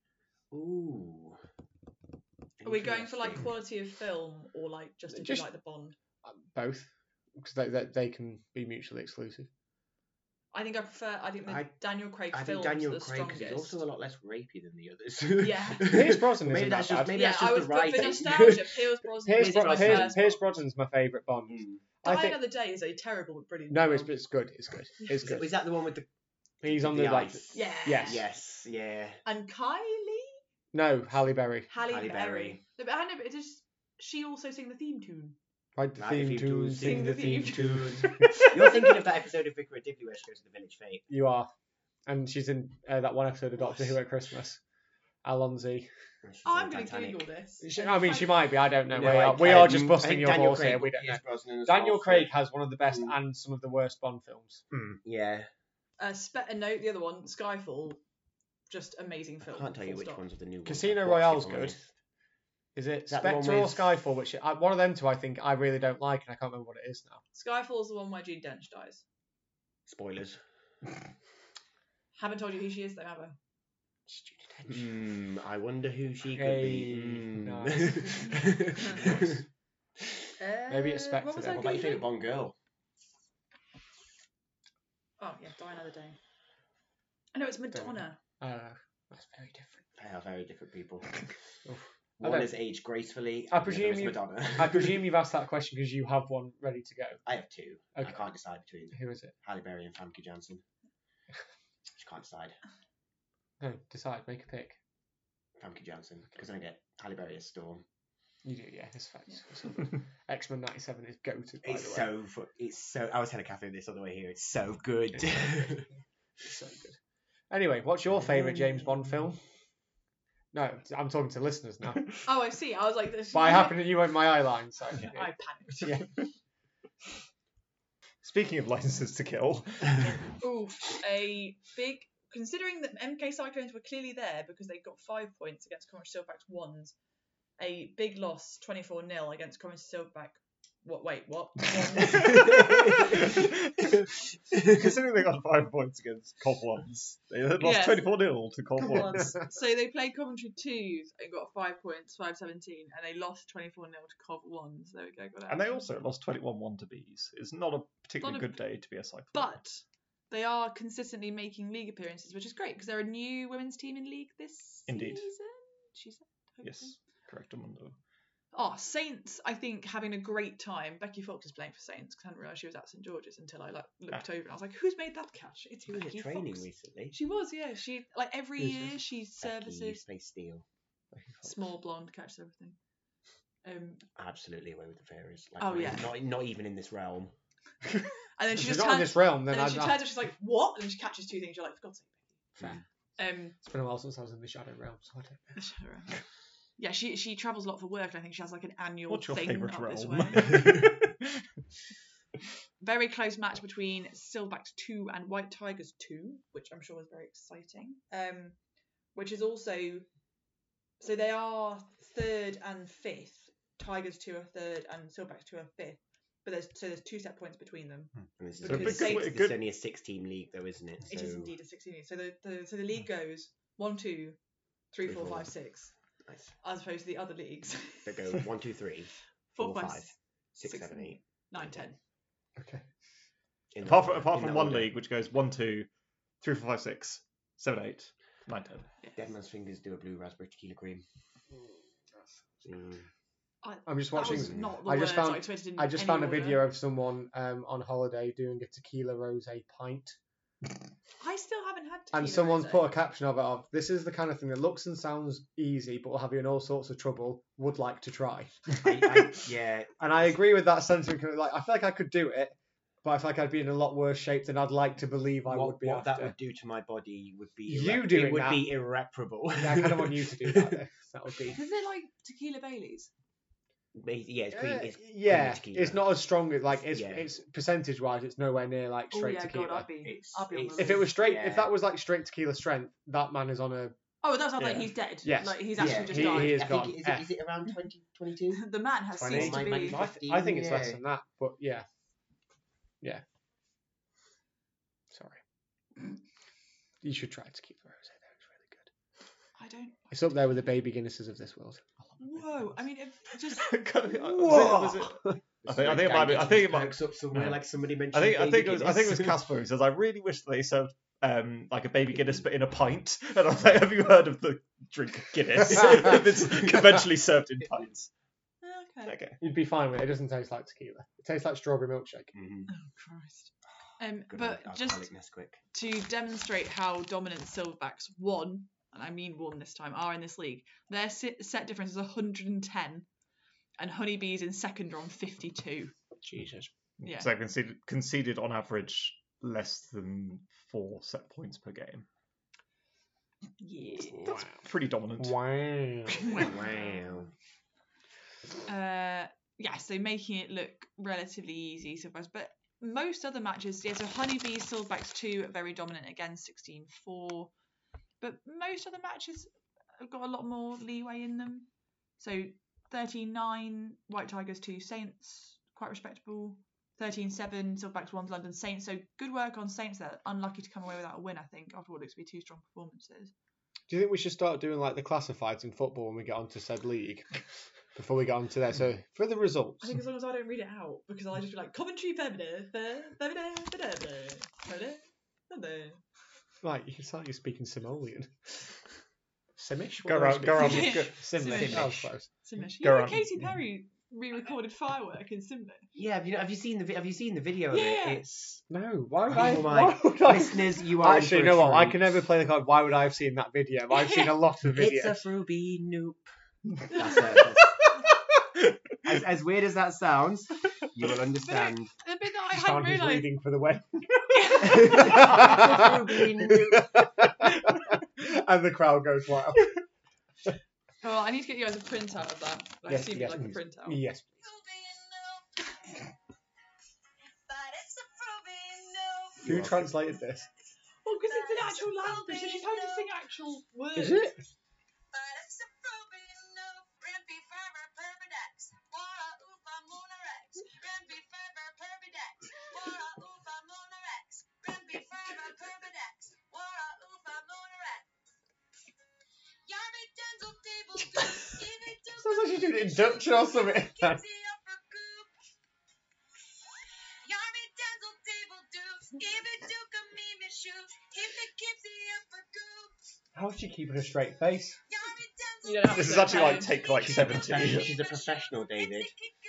Speaker 1: Ooh.
Speaker 4: Are we going for like
Speaker 1: Interesting.
Speaker 4: quality of film, or like just if
Speaker 3: Just-
Speaker 4: you like the Bond?
Speaker 3: Both, because they can be mutually exclusive.
Speaker 4: I think the Daniel Craig
Speaker 1: I
Speaker 4: films
Speaker 1: think Daniel
Speaker 4: are the
Speaker 1: Craig, 'cause
Speaker 4: strongest.
Speaker 1: he's also a lot less rapey than the others.
Speaker 4: Yeah.
Speaker 3: Pierce Brosnan
Speaker 1: Maybe
Speaker 3: isn't
Speaker 1: that's
Speaker 3: that
Speaker 1: just
Speaker 3: bad.
Speaker 1: maybe
Speaker 4: Yeah,
Speaker 1: that's
Speaker 4: I
Speaker 1: just
Speaker 4: was
Speaker 1: the right.
Speaker 4: for nostalgia. Pierce Brosnan
Speaker 3: Pierce,
Speaker 4: is my first
Speaker 3: Pierce
Speaker 4: Bond.
Speaker 3: Brosnan's my favourite Bond. I
Speaker 4: Die
Speaker 3: think
Speaker 4: Another Day is a terrible but brilliant.
Speaker 3: no,
Speaker 4: film.
Speaker 3: it's good. It's good. It's good.
Speaker 1: Is that the one with the?
Speaker 3: He's on
Speaker 1: the
Speaker 3: the like.
Speaker 1: ice?
Speaker 4: Yeah.
Speaker 3: Yes.
Speaker 1: Yes. Yeah.
Speaker 4: And Kylie
Speaker 3: No, Halle Berry.
Speaker 4: Halle
Speaker 1: Halle
Speaker 4: Berry.
Speaker 1: Berry.
Speaker 4: No, but I know, but it is. She also sang the theme tune.
Speaker 3: Write the
Speaker 1: Write the
Speaker 3: theme
Speaker 1: theme
Speaker 3: tune.
Speaker 1: tune,
Speaker 3: Sing the theme tune.
Speaker 1: You're thinking of that episode of Vicar of Dibley where she goes to the village fete.
Speaker 3: You are, and she's in that one episode of Doctor Who at Christmas. Alonzi.
Speaker 4: Oh, I'm going to Google this.
Speaker 3: I mean, she might be. I don't know.
Speaker 1: No,
Speaker 3: we are just
Speaker 1: I
Speaker 3: busting
Speaker 1: think
Speaker 3: your
Speaker 1: Daniel
Speaker 3: balls
Speaker 1: Craig
Speaker 3: here. We
Speaker 1: or
Speaker 3: don't know.
Speaker 1: Pierce Brosnan as
Speaker 3: Daniel
Speaker 1: well,
Speaker 3: Craig
Speaker 1: so-
Speaker 3: has one of the best
Speaker 1: Mm.
Speaker 3: and some of the worst Bond films.
Speaker 1: Yeah.
Speaker 4: And no, the other one, Skyfall, just amazing
Speaker 1: I
Speaker 4: film.
Speaker 1: can't tell you
Speaker 4: full
Speaker 1: which
Speaker 4: stop.
Speaker 1: ones of the new ones.
Speaker 3: Casino
Speaker 1: I've watched,
Speaker 3: Royale's
Speaker 1: if I'm
Speaker 3: good.
Speaker 1: honest.
Speaker 3: Is it
Speaker 1: that the one
Speaker 3: Spectre or
Speaker 1: with-
Speaker 3: Skyfall? Which one of them two I think I really don't like, and I can't remember what it is now.
Speaker 4: Skyfall's the one where Judi Dench dies.
Speaker 1: Spoilers.
Speaker 4: Haven't told you who she is though, have I?
Speaker 1: I wonder who she could
Speaker 3: Hey,
Speaker 1: be.
Speaker 3: nice. Maybe it's Spectre
Speaker 4: What was
Speaker 3: then.
Speaker 4: I
Speaker 1: What about your
Speaker 4: Googling?
Speaker 1: favourite Bond girl?
Speaker 4: Oh yeah, Die Another Day. I know it's Madonna.
Speaker 3: That's very different.
Speaker 1: They are very different people.
Speaker 3: Oof. I
Speaker 1: One
Speaker 3: don't-
Speaker 1: has aged gracefully.
Speaker 3: I
Speaker 1: and the other
Speaker 3: presume
Speaker 1: is
Speaker 3: you-
Speaker 1: Madonna.
Speaker 3: I presume you've asked that question because you have one ready to go.
Speaker 1: I have two.
Speaker 3: Okay.
Speaker 1: I can't decide between
Speaker 3: Who is it?
Speaker 1: Halle Berry and Famke Janssen. Just can't decide.
Speaker 3: No, decide. Make a pick.
Speaker 1: Famke Janssen, because then I get Halle Berry as Storm.
Speaker 3: You do, yeah. It's facts. X-Men '97 is goated. By
Speaker 1: It's
Speaker 3: the way.
Speaker 1: so it's so. I was telling Catherine this on the way here. It's so good.
Speaker 3: It's so good. Anyway, what's your favourite James Bond film? No, I'm talking to listeners now.
Speaker 4: Oh, I see. I was like, this.
Speaker 3: By happening, you went my eye line. So
Speaker 4: I panicked.
Speaker 3: yeah.
Speaker 2: Speaking of licenses to kill,
Speaker 4: Oof, a big. Considering that MK Cyclones were clearly there because they got 5 points against Coventry Silverbacks ones, a big loss 24-0 against Coventry Silverback. What? Wait, what?
Speaker 2: considering they got 5 points against Cov Ones, they had lost
Speaker 4: Yes.
Speaker 2: 24-0 to Cov Ones.
Speaker 4: Ones. So they played Coventry 2s and got 5 points, 5-17, and they lost 24-0 to Cov 1s. There we go. Got it.
Speaker 2: And they also lost 21-1 to Bees. It's not a particularly
Speaker 4: Not a-
Speaker 2: good day to be a cyclone.
Speaker 4: But they are consistently making league appearances, which is great because they're a new women's team in league this
Speaker 2: Indeed.
Speaker 4: season. She said. Hopefully.
Speaker 2: Yes, correct, Amundo.
Speaker 4: Oh, Saints, I think, having a great time. Becky Fox is playing for Saints because I hadn't realised she was at St George's until I looked over and I was like, who's made that catch? It's
Speaker 1: She was
Speaker 4: Becky
Speaker 1: at training
Speaker 4: Fox.
Speaker 1: recently.
Speaker 4: She was, yeah. She every
Speaker 3: Who's
Speaker 4: year
Speaker 3: this?
Speaker 4: she services
Speaker 1: Becky Steele.
Speaker 4: small blonde catches everything.
Speaker 1: Absolutely away with the fairies. Like,
Speaker 4: Oh, yeah.
Speaker 1: Not even in this realm.
Speaker 4: And then
Speaker 3: If
Speaker 4: she
Speaker 3: she's
Speaker 4: just
Speaker 3: not in this realm,
Speaker 4: and
Speaker 3: then
Speaker 4: then she turns and she's like, what? And then she catches two things. You're like, for God's sake.
Speaker 3: fair.
Speaker 1: Mm.
Speaker 3: It's been a while since I was in the Shadow Realm, so I don't know.
Speaker 4: Yeah, she travels a lot for work. And I think she has like an annual
Speaker 2: What's your
Speaker 4: thing
Speaker 2: favourite
Speaker 4: up this
Speaker 2: realm?
Speaker 4: way. Very close match between Silverbacks 2 and White Tigers 2, which I'm sure is very exciting. Which is also, so they are 3rd and 5th. Tigers 2 are 3rd and Silverbacks 2 are 5th. But there's 2 set points between them.
Speaker 1: And this is
Speaker 4: Because
Speaker 1: it's only a 6-team league, though, isn't it?
Speaker 4: It is indeed a 16 league. So the league goes 1, 2, 3, 4, 5, 6,
Speaker 1: Nice.
Speaker 4: as opposed to the other leagues.
Speaker 1: They go 1, 2, 3, 4, 5, 6, 7, 8,
Speaker 4: 9, 10.
Speaker 3: Okay.
Speaker 2: Apart from one league, which goes 1, 2, 3, 4, 5, 6, 7, 8, 9, 10.
Speaker 1: Dead Man's Fingers do a blue raspberry tequila cream.
Speaker 3: I'm just
Speaker 4: That
Speaker 3: watching.
Speaker 4: was not the
Speaker 3: I just
Speaker 4: words
Speaker 3: found.
Speaker 4: I tweeted in
Speaker 3: I just
Speaker 4: any
Speaker 3: found a
Speaker 4: order.
Speaker 3: video of someone on holiday doing a tequila rosé pint,
Speaker 4: I still haven't had tequila
Speaker 3: and someone's
Speaker 4: rosé.
Speaker 3: put a caption of it of, "This is the kind of thing that looks and sounds easy, but will have you in all sorts of trouble. Would like to try."
Speaker 1: Yeah.
Speaker 3: And I agree with that sentiment. Like, I feel like I could do it, but I feel like I'd be in a lot worse shape than I'd like to believe I would be.
Speaker 1: What
Speaker 3: after.
Speaker 1: that would do to my body would be
Speaker 3: You doing
Speaker 1: it would
Speaker 3: that?
Speaker 1: be irreparable.
Speaker 3: Yeah, I kind of want you to do that. Though. That would be.
Speaker 4: Is it like tequila Baileys?
Speaker 1: Yeah, it's cream. It's
Speaker 3: Yeah,
Speaker 1: creamy tequila.
Speaker 3: it's not as strong as like it's
Speaker 1: Yeah.
Speaker 3: it's percentage wise. It's nowhere near like
Speaker 4: Oh
Speaker 3: straight
Speaker 4: yeah,
Speaker 3: tequila.
Speaker 4: God, I'd be on the
Speaker 3: If it was straight,
Speaker 1: Yeah.
Speaker 3: if that was like straight tequila strength, that man is on a.
Speaker 4: Oh, that sounds like
Speaker 3: Yeah.
Speaker 4: he's dead.
Speaker 3: Yes.
Speaker 4: Like he's
Speaker 1: Yeah,
Speaker 4: actually just
Speaker 3: he
Speaker 4: died.
Speaker 3: is
Speaker 1: I think
Speaker 3: gone.
Speaker 1: is it around 2022?
Speaker 4: The man has
Speaker 3: 20,
Speaker 4: ceased to
Speaker 1: might
Speaker 4: be.
Speaker 1: be-
Speaker 3: I think it's less
Speaker 1: yeah.
Speaker 3: than that, but yeah. Sorry. You should try tequila rosé. Though it's really good.
Speaker 4: I don't.
Speaker 3: It's up there with the baby Guinnesses of this world.
Speaker 4: Whoa! I mean, it just.
Speaker 2: Was it- I think it might be. I think it might.
Speaker 1: Perks up somewhere
Speaker 2: Yeah.
Speaker 1: like somebody mentioned.
Speaker 2: I think it was
Speaker 1: Guinness.
Speaker 2: Casper who says, "I really wish they served like a baby Guinness but in a pint." And I was like, "Have you heard of the drink Guinness? It's conventionally served in pints."
Speaker 4: Okay.
Speaker 2: Okay.
Speaker 3: You'd be fine with it. It doesn't taste like tequila. It tastes like strawberry milkshake.
Speaker 1: Mhm.
Speaker 4: Oh Christ.
Speaker 1: Good
Speaker 4: But
Speaker 1: old
Speaker 4: just
Speaker 1: alcoholic Nesquik.
Speaker 4: to demonstrate how dominant Silverbacks won, and I mean won this time, are in this league, their set difference is 110, and Honeybees in second are on 52.
Speaker 3: Jesus.
Speaker 4: Yeah.
Speaker 2: So conceded on average less than 4 set points per game.
Speaker 4: Yeah.
Speaker 2: That's pretty dominant.
Speaker 3: Wow.
Speaker 1: Wow.
Speaker 4: Yeah, so making it look relatively easy, Silverbacks. But most other matches, yeah, so Honeybees, Silverbacks 2, very dominant again, 16-4. But most other matches have got a lot more leeway in them. So 13-9, White Tigers 2, Saints, quite respectable. 13-7, Silverbacks 1, London Saints. So good work on Saints there. Unlucky to come away without a win, I think, after what looks to be 2 strong performances.
Speaker 3: Do you think we should start doing like the classifieds in football when we get onto said league? Before we get onto there, so for the results.
Speaker 4: I think as long as I don't read it out, because I'll just be like, Coventry,
Speaker 3: Like, it's like you're speaking Somalian. Simish?
Speaker 2: Go
Speaker 3: What
Speaker 2: on,
Speaker 3: do
Speaker 2: go
Speaker 3: I
Speaker 2: on.
Speaker 3: speak?
Speaker 2: Go-
Speaker 3: Simlish. That was close.
Speaker 4: Simish.
Speaker 2: Go
Speaker 4: Yeah,
Speaker 2: on.
Speaker 4: Katy Perry re-recorded Firework in Simlish.
Speaker 1: Yeah, have you seen the video of
Speaker 4: Yeah.
Speaker 1: it? It's
Speaker 3: No, why would
Speaker 1: Oh
Speaker 3: I?
Speaker 1: my-
Speaker 3: Why would I?
Speaker 1: listeners, you are
Speaker 3: Actually,
Speaker 1: in
Speaker 3: you
Speaker 1: for
Speaker 3: know
Speaker 1: a
Speaker 3: what? I
Speaker 1: treat.
Speaker 3: can never play the card. Why would I have seen that video? I've seen a lot of videos.
Speaker 1: It's a Fruby Noop. That's as weird as that sounds, you will understand.
Speaker 4: The bit that I
Speaker 3: Just
Speaker 4: hadn't
Speaker 3: found his
Speaker 4: realised.
Speaker 3: reading for the wedding.
Speaker 1: Fruby Noop.
Speaker 3: And the crowd goes wild.
Speaker 4: Oh, I need to get you guys a printout of that. I
Speaker 3: Yes,
Speaker 4: assume
Speaker 3: yes,
Speaker 4: you like a
Speaker 3: please.
Speaker 4: printout.
Speaker 3: Yes. Who translated this?
Speaker 4: Well, because it's an actual language, so she's having to sing actual words.
Speaker 3: Is it? Sounds like she's doing it in Dutch or something. How's she keeping a straight face?
Speaker 4: You don't have
Speaker 2: This
Speaker 4: to
Speaker 2: is
Speaker 4: know
Speaker 2: actually like
Speaker 4: pain.
Speaker 2: take like 70.
Speaker 1: She's a professional, David.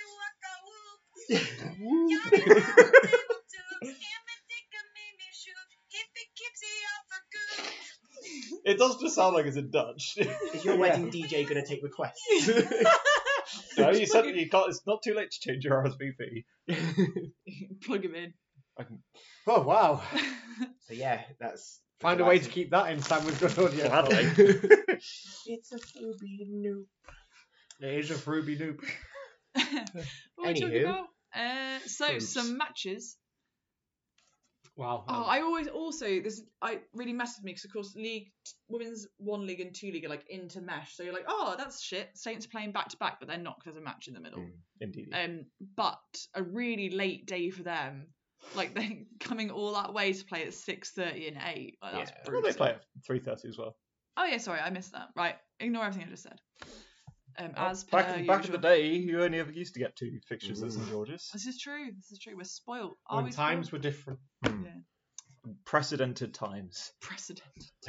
Speaker 2: It does just sound like it's in Dutch.
Speaker 1: Is your wedding DJ going to take requests?
Speaker 2: No, you said you can't. It's not too late to change your RSVP.
Speaker 4: Plug him in.
Speaker 3: Oh wow!
Speaker 1: So yeah, that's
Speaker 3: Find a way to keep that in, Sam, with good audio.
Speaker 2: Gladly.
Speaker 1: It's a Ruby Noob.
Speaker 3: It is a Ruby Noob.
Speaker 4: What are we talking
Speaker 1: Anywho.
Speaker 4: about? So
Speaker 3: Oops.
Speaker 4: some matches.
Speaker 3: Wow.
Speaker 4: Oh, I always also I really messed with me because of course women's 1 league and 2 league are like intermesh. So you're like, oh, that's shit. Saints are playing back to back, but they're not because there's a match in the middle.
Speaker 2: Indeed.
Speaker 4: But a really late day for them. Like they're coming all that way to play at 6:30 and 8. Like, that's
Speaker 1: Yeah.
Speaker 2: Well,
Speaker 4: brutal.
Speaker 2: they play at 3:30 as well.
Speaker 4: Oh yeah, sorry, I missed that. Right, ignore everything I just said. As per
Speaker 2: back in the
Speaker 4: usual.
Speaker 2: day, you only ever used to get 2 fixtures at St George's.
Speaker 4: This is true. We're spoiled. Are
Speaker 3: When
Speaker 4: we
Speaker 3: times
Speaker 4: spoiled?
Speaker 3: were different.
Speaker 2: Precedented times.
Speaker 4: Precedent.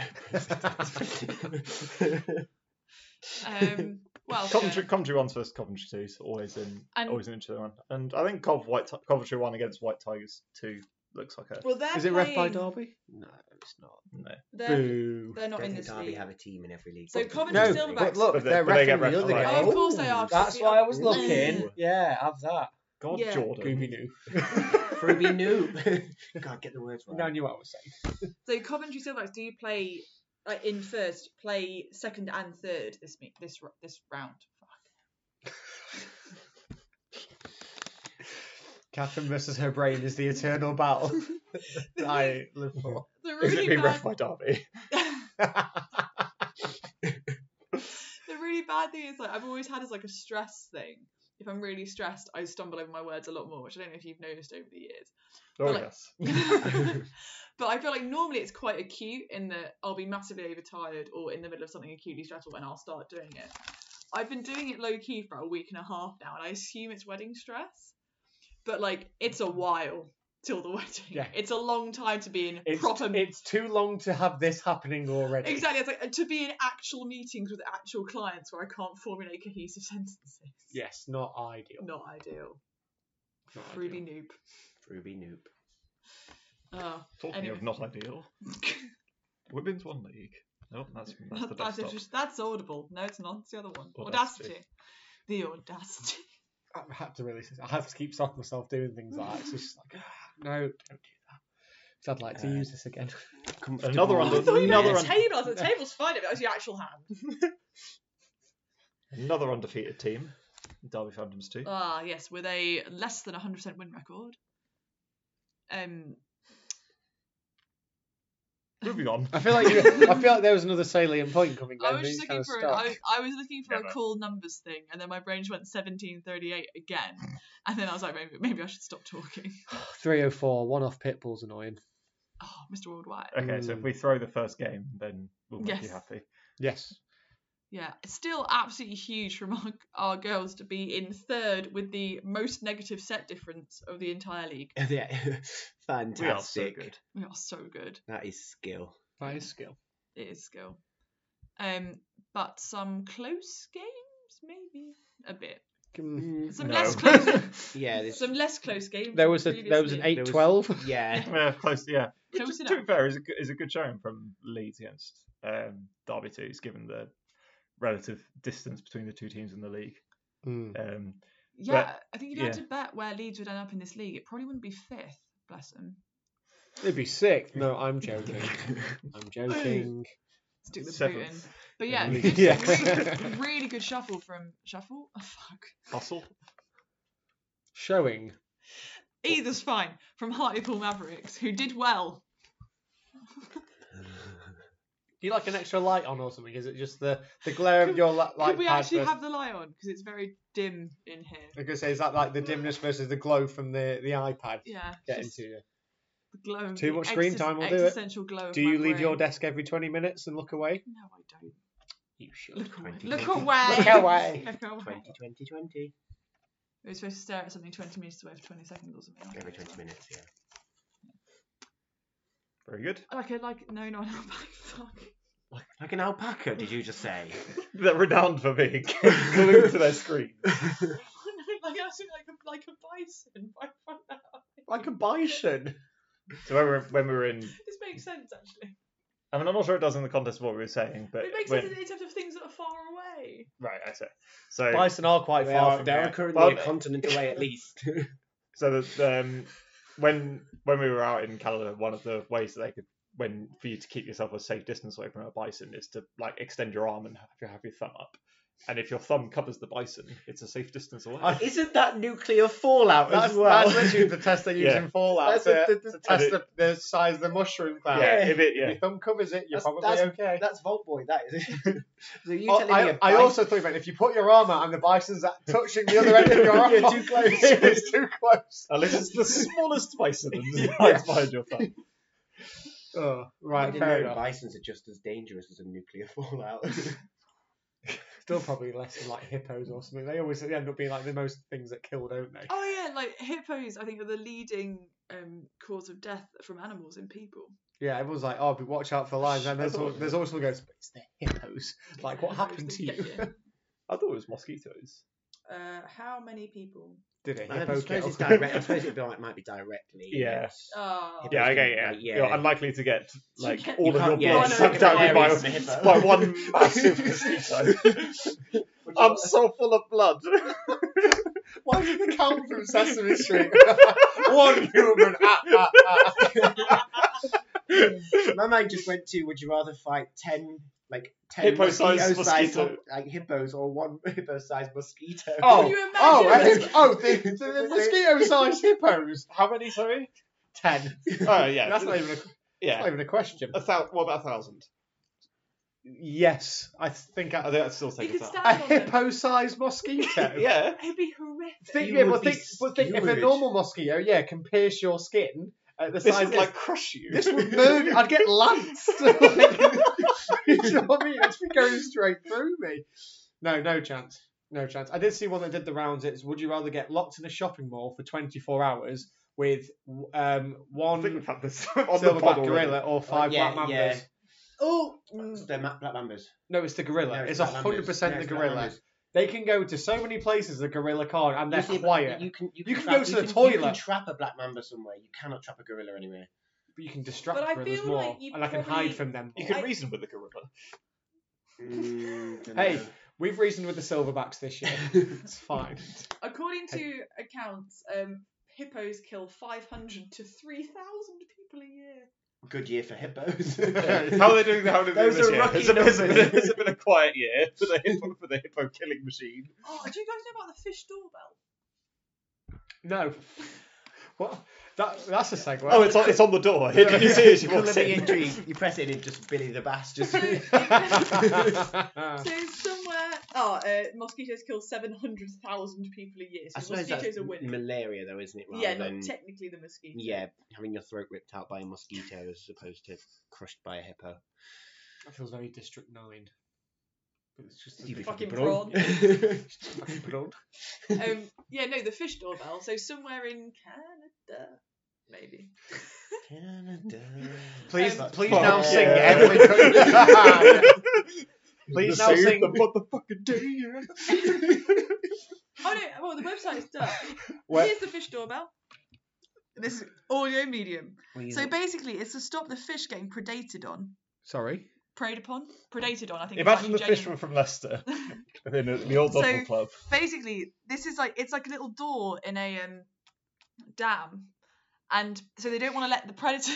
Speaker 1: Mm.
Speaker 4: Well,
Speaker 2: Coventry 1's versus Coventry 2 is always an interesting one. And I think Coventry 1 against White Tigers 2 looks like a...
Speaker 4: well, they're
Speaker 3: Is it ref by
Speaker 4: playing-
Speaker 3: Derby?
Speaker 1: No, it's not.
Speaker 2: No.
Speaker 3: Boo.
Speaker 4: They're not
Speaker 1: I
Speaker 4: in
Speaker 1: don't
Speaker 4: this
Speaker 1: think Derby
Speaker 4: league.
Speaker 1: have a team in every league.
Speaker 4: So
Speaker 1: But-
Speaker 4: Coventry
Speaker 3: No,
Speaker 4: Silverbacks.
Speaker 3: but look,
Speaker 2: But
Speaker 3: they're
Speaker 2: they get
Speaker 3: refing the other
Speaker 2: ref-
Speaker 3: game.
Speaker 4: Oh, of course they are.
Speaker 5: That's why I was
Speaker 4: Ooh.
Speaker 5: looking. Yeah, have that.
Speaker 2: God,
Speaker 4: Yeah.
Speaker 2: Jordan.
Speaker 3: Gooby knew.
Speaker 1: Ruby Noob. Can't get the words
Speaker 3: No, I
Speaker 1: right.
Speaker 3: knew what I was saying.
Speaker 4: So Coventry Silverbacks, do you play in first, play second and third this round? Fuck.
Speaker 3: Catherine versus her brain is the eternal battle that I live for.
Speaker 4: The
Speaker 2: Is it
Speaker 4: really
Speaker 2: being
Speaker 4: bad.
Speaker 2: ref by Derby?
Speaker 4: The really bad thing is like I've always had as like a stress thing. If I'm really stressed, I stumble over my words a lot more, which I don't know if you've noticed over the years.
Speaker 2: Oh,
Speaker 4: like-
Speaker 2: yes.
Speaker 4: But I feel like normally it's quite acute in that I'll be massively overtired or in the middle of something acutely stressful and I'll start doing it. I've been doing it low key for a week and a half now, and I assume it's wedding stress. But like, it's a while till the wedding.
Speaker 3: Yeah.
Speaker 4: It's a long time to be in proper.
Speaker 3: It's too long to have this happening already.
Speaker 4: Exactly, it's like to be in actual meetings with actual clients where I can't formulate cohesive sentences.
Speaker 3: Yes, not ideal.
Speaker 4: Not ideal.
Speaker 3: Not
Speaker 4: Ruby
Speaker 3: ideal.
Speaker 4: noob.
Speaker 1: Ruby Noob.
Speaker 4: Oh,
Speaker 2: Talking
Speaker 4: Anyway.
Speaker 2: of not ideal. Women's 1 league. No, that's the desktop.
Speaker 4: that's audible. No, it's not. It's the other one.
Speaker 2: Audacity.
Speaker 4: Audacity. The audacity.
Speaker 3: I had to really. I have to keep stopping myself doing things like that. It's just like, no, don't do that. So I'd like to use this again.
Speaker 2: Another
Speaker 4: I
Speaker 2: under-
Speaker 4: thought you meant
Speaker 2: another
Speaker 4: the
Speaker 2: un-
Speaker 4: table. I was like, the table's fine if it was your actual hand.
Speaker 2: Another undefeated team. Derby Phantoms 2.
Speaker 4: Ah, yes, with a less than 100% win record.
Speaker 2: Moving on.
Speaker 3: I feel like there was another salient point coming.
Speaker 4: I
Speaker 3: Then
Speaker 4: was
Speaker 3: but
Speaker 4: just
Speaker 3: he's
Speaker 4: looking
Speaker 3: kinda
Speaker 4: for
Speaker 3: stuck.
Speaker 4: I was looking for
Speaker 2: Never.
Speaker 4: a cool numbers thing, and then my brain just went 1738 again, and then I was like, maybe I should stop talking.
Speaker 3: 304, one off Pitbull's annoying.
Speaker 4: Oh, Mr. Worldwide.
Speaker 2: Okay, so if we throw the first game, then we'll make you
Speaker 4: Yes.
Speaker 2: happy.
Speaker 3: Yes.
Speaker 4: Yeah, it's still absolutely huge from our girls to be in third with the most negative set difference of the entire league.
Speaker 1: Yeah,
Speaker 2: We are so
Speaker 1: fantastic.
Speaker 2: good.
Speaker 4: We are so good.
Speaker 1: That is skill.
Speaker 3: That is skill.
Speaker 4: It is skill. But some close games, maybe a bit. Some
Speaker 2: No.
Speaker 4: less close.
Speaker 1: Yeah, this,
Speaker 4: Some less close games.
Speaker 3: There was an
Speaker 4: previously.
Speaker 3: 8-12.
Speaker 1: yeah.
Speaker 2: Yeah, close, yeah. Which,
Speaker 4: Close
Speaker 2: to
Speaker 4: enough.
Speaker 2: be fair, is a good showing from Leeds against Derby 2's, given the relative distance between the two teams in the league.
Speaker 4: Yeah, I think if you had
Speaker 2: yeah.
Speaker 4: to bet where Leeds would end up in this league, it probably wouldn't be fifth. Bless them.
Speaker 3: It'd be sick. No, I'm joking. I'm joking.
Speaker 4: Stick the boot
Speaker 2: Seventh.
Speaker 4: in. But yeah,
Speaker 2: Yeah.
Speaker 4: good,
Speaker 3: Yeah.
Speaker 4: really good shuffle from shuffle. Oh fuck.
Speaker 2: Hustle.
Speaker 3: Showing.
Speaker 4: Either's fine from Hartlepool Mavericks, who did well.
Speaker 3: Do you like an extra light on or something? Is it just the glare of your light
Speaker 4: Could we
Speaker 3: pad
Speaker 4: actually
Speaker 3: versus-
Speaker 4: have the light on because it's very dim in here?
Speaker 3: I was gonna say, is that like the dimness versus the glow from the iPad
Speaker 4: Yeah,
Speaker 3: getting
Speaker 4: just
Speaker 3: to you?
Speaker 4: the glow. of
Speaker 3: Too
Speaker 4: the
Speaker 3: much screen time will do it.
Speaker 4: Existential glow. Of
Speaker 3: Do
Speaker 4: my
Speaker 3: you leave your
Speaker 4: brain.
Speaker 3: desk every 20 minutes and look away?
Speaker 4: No, I don't.
Speaker 3: You should.
Speaker 4: Look away.
Speaker 1: 20,
Speaker 4: Look
Speaker 1: 20.
Speaker 4: away.
Speaker 3: Look away.
Speaker 4: Look away.
Speaker 1: 20, 20.
Speaker 4: We're supposed to stare at something 20 minutes away for 20 seconds or something.
Speaker 1: Every 20 minutes, yeah.
Speaker 2: Very good.
Speaker 4: Like no, fuck.
Speaker 1: Like an alpaca, did you just say?
Speaker 2: They're renowned for being glued to their screen.
Speaker 4: like a bison. I found out.
Speaker 3: Like a bison.
Speaker 2: So when we were in,
Speaker 4: This makes sense actually.
Speaker 2: I mean, I'm not sure it does in the context of what we were saying, but
Speaker 4: It makes sense in terms of things that are far away.
Speaker 2: right, I say. So
Speaker 3: Bison are quite far from
Speaker 1: They're
Speaker 3: there.
Speaker 1: currently
Speaker 2: Well,
Speaker 1: a continent away at least.
Speaker 2: So that when we were out in Canada, one of the ways that they could, for you to keep yourself a safe distance away from a bison, is to like extend your arm and have your thumb up. And if your thumb covers the bison, it's a safe distance away.
Speaker 1: Isn't that nuclear fallout
Speaker 3: That's
Speaker 1: as well?
Speaker 3: that's literally the test they use
Speaker 2: Yeah.
Speaker 3: in Fallout
Speaker 1: That's
Speaker 3: to test the size of the mushroom cloud.
Speaker 2: yeah,
Speaker 1: yeah.
Speaker 2: if it,
Speaker 3: If your thumb covers it, you're probably okay.
Speaker 1: That's Vault Boy, that is. So you
Speaker 3: Oh,
Speaker 1: telling me
Speaker 3: I also thought about if you put your arm out and the bison's touching the other end of your arm,
Speaker 1: You're too close.
Speaker 3: It's too close.
Speaker 2: unless it's the smallest bison and hides behind your thumb.
Speaker 3: Oh,
Speaker 1: I
Speaker 3: right,
Speaker 1: didn't
Speaker 3: fair
Speaker 1: know
Speaker 3: enough.
Speaker 1: bisons are just as dangerous as a nuclear fallout.
Speaker 3: Still probably less than like hippos or something. They always end up being like the most things that kill, don't they?
Speaker 4: Oh yeah, like hippos I think are the leading cause of death from animals in people.
Speaker 3: Yeah, everyone's like, oh, but watch out for lions. And there's always someone goes, but it's the hippos. Like, what happened to you?
Speaker 2: I thought it was mosquitoes.
Speaker 4: How many people?
Speaker 3: Did a
Speaker 1: I
Speaker 3: hippo
Speaker 1: suppose
Speaker 3: kill?
Speaker 1: it's direct. I suppose it might be directly.
Speaker 2: Yeah.
Speaker 1: Yes.
Speaker 4: Oh.
Speaker 2: Yeah, okay, yeah.
Speaker 1: Like, yeah.
Speaker 2: You're unlikely to get like
Speaker 4: You
Speaker 2: all of your
Speaker 4: can't-
Speaker 1: yeah,
Speaker 2: blood
Speaker 1: you
Speaker 2: sucked
Speaker 1: can't
Speaker 2: out of
Speaker 1: get
Speaker 2: you
Speaker 1: from a hippo.
Speaker 2: by one massive mosquito. I'm so full of blood.
Speaker 3: Why did the count from Sesame Street? One human.
Speaker 1: My mind just went to: would you rather fight 10
Speaker 2: Hippo-sized
Speaker 1: mosquito-sized
Speaker 2: mosquito.
Speaker 1: like hippos or one hippo-sized mosquito?
Speaker 3: Oh,
Speaker 4: Can you imagine?
Speaker 3: the mosquito-sized hippos.
Speaker 2: How many? Sorry.
Speaker 3: 10.
Speaker 2: Oh yeah.
Speaker 3: That's not even a question.
Speaker 2: What about 1,000?
Speaker 3: Yes, I think
Speaker 2: I think that's still
Speaker 4: You
Speaker 2: taken
Speaker 4: could
Speaker 2: that.
Speaker 4: stand
Speaker 3: a
Speaker 4: on them.
Speaker 3: hippo-sized mosquito.
Speaker 2: Yeah.
Speaker 4: It'd be horrific.
Speaker 3: Think,
Speaker 1: You
Speaker 3: yeah,
Speaker 1: would
Speaker 3: but
Speaker 1: be
Speaker 3: think if a
Speaker 1: skewered.
Speaker 3: normal mosquito, can pierce your skin at the
Speaker 2: This
Speaker 3: size
Speaker 2: would
Speaker 3: of
Speaker 2: like crush you.
Speaker 3: this would murder. I'd get lanced. Like, you know what I mean? It's going straight through me. No chance. No chance. I did see one that did the rounds. It's would you rather get locked in a shopping mall for 24 hours with
Speaker 2: I think
Speaker 3: one
Speaker 2: we've had this on the
Speaker 3: silverback
Speaker 2: pod already.
Speaker 3: gorilla or 5
Speaker 1: yeah,
Speaker 3: black mambas?
Speaker 1: yeah. Oh, they're black mambas.
Speaker 3: No, it's the gorilla.
Speaker 1: No,
Speaker 3: it's
Speaker 1: black mambas.
Speaker 3: 100%
Speaker 1: No,
Speaker 3: the
Speaker 1: it's black
Speaker 3: gorilla.
Speaker 1: mambas.
Speaker 3: They can go to so many places the gorilla can't, and they're
Speaker 1: You see, but
Speaker 3: quiet.
Speaker 1: You can
Speaker 3: You can
Speaker 1: trap-
Speaker 3: go to
Speaker 1: you
Speaker 3: the
Speaker 1: can- You
Speaker 3: toilet.
Speaker 1: can trap a black mamba somewhere. You cannot trap a gorilla anywhere.
Speaker 3: But you can distract
Speaker 4: But I
Speaker 3: gorillas
Speaker 4: feel
Speaker 3: more,
Speaker 4: like you
Speaker 3: and I can
Speaker 4: probably-
Speaker 3: hide from them.
Speaker 2: You can reason with the gorilla.
Speaker 3: Hey, we've reasoned with the silverbacks this year. It's fine.
Speaker 4: According to accounts, hippos kill 500 to 3,000 people a year.
Speaker 1: good year for hippos.
Speaker 2: How are they doing? How are they doing
Speaker 1: Those
Speaker 2: this
Speaker 1: are
Speaker 2: year?
Speaker 1: rocky
Speaker 2: Has it
Speaker 1: numbers.
Speaker 2: been a quiet year for the hippo killing machine?
Speaker 4: Oh, do you guys know about the fish doorbell?
Speaker 3: No. What? That's a segue.
Speaker 2: Oh, it's on the door. Here, can you see it? She walks
Speaker 1: Culinary
Speaker 2: in.
Speaker 1: intrigue. You press it and just Billy the Bass just.
Speaker 4: So somewhere, mosquitoes kill 700,000 people a year.
Speaker 1: I
Speaker 4: So
Speaker 1: suppose that's
Speaker 4: mosquitoes are winning.
Speaker 1: malaria though, isn't it? Rather
Speaker 4: Yeah,
Speaker 1: than,
Speaker 4: not technically the mosquito.
Speaker 1: yeah, having your throat ripped out by a mosquito as opposed to crushed by a hippo.
Speaker 3: That feels very District 9. But it's just
Speaker 1: You be
Speaker 4: fucking
Speaker 1: prawn.
Speaker 3: fucking prawn.
Speaker 4: Yeah, no, the fish doorbell. So somewhere in Canada, maybe.
Speaker 1: Canada.
Speaker 3: Please
Speaker 4: Um,
Speaker 3: now
Speaker 2: yeah.
Speaker 3: sing every country. Please now
Speaker 2: Save
Speaker 3: sing.
Speaker 2: the motherfucking day.
Speaker 4: Oh no, well the website is done.
Speaker 3: Where-
Speaker 4: Here's the fish doorbell. This is audio medium.
Speaker 1: Well,
Speaker 4: So basically, it's to stop the fish getting predated on.
Speaker 3: Sorry.
Speaker 4: Preyed upon? Predated on, I think.
Speaker 2: Imagine the
Speaker 4: it's actually
Speaker 2: fisherman from Leicester in the old
Speaker 4: So-
Speaker 2: Dodgeball Club.
Speaker 4: Basically, this is like it's like a little door in a dam, and so they don't want to let the predator.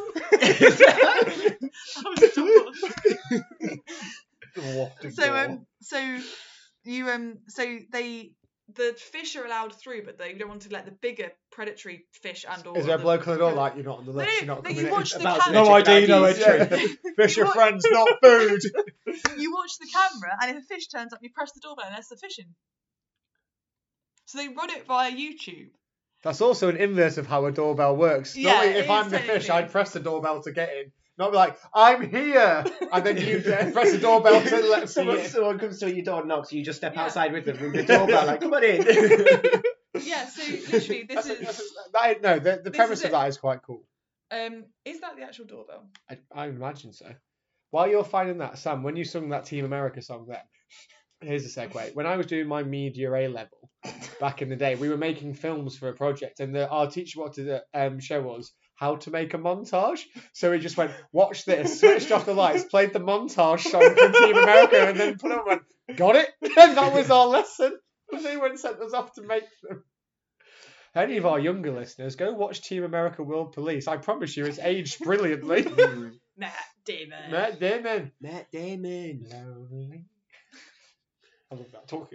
Speaker 4: The fish are allowed through, but they don't want to let the bigger predatory fish and or.
Speaker 3: Is there a
Speaker 4: the-
Speaker 3: bloke on the door like you're not on the list?
Speaker 4: No,
Speaker 3: You're not
Speaker 4: no,
Speaker 3: coming
Speaker 4: you
Speaker 3: in.
Speaker 4: watch the
Speaker 3: About
Speaker 4: camera.
Speaker 3: no ID, no
Speaker 1: IDs,
Speaker 3: entry. Fish
Speaker 4: You
Speaker 3: are
Speaker 4: wa-
Speaker 3: friends, not food.
Speaker 4: You watch the camera, and if a fish turns up, you press the doorbell, and that's the fishing. So they run it via YouTube.
Speaker 3: That's also an inverse of how a doorbell works.
Speaker 4: Yeah,
Speaker 3: Normally,
Speaker 4: it
Speaker 3: if
Speaker 4: is
Speaker 3: I'm the fish,
Speaker 4: technically.
Speaker 3: I'd press the doorbell to get in. Not be like, I'm here! And then you press the doorbell to let me in.
Speaker 1: Someone comes to your door and knocks, you just step
Speaker 4: Yeah.
Speaker 1: outside with them, ring the doorbell, like, come on in.
Speaker 4: Yeah, so literally, this is.
Speaker 3: The premise
Speaker 4: is
Speaker 3: of
Speaker 4: it.
Speaker 3: that is quite cool.
Speaker 4: Is that the actual doorbell?
Speaker 3: I imagine so. While you're finding that, Sam, when you sung that Team America song then, here's a segue. When I was doing my media A level back in the day, we were making films for a project, and our teacher wanted to show us how to make a montage. So we just went, watch this, switched off the lights, played the montage song from Team America, and then put it on and went, got it? And that was our lesson. And they went and sent us off to make them. Any of our younger listeners, go watch Team America World Police. I promise you, it's aged brilliantly.
Speaker 4: Matt Damon.
Speaker 3: Matt Damon.
Speaker 1: Lonely.
Speaker 3: I love that.
Speaker 2: Talking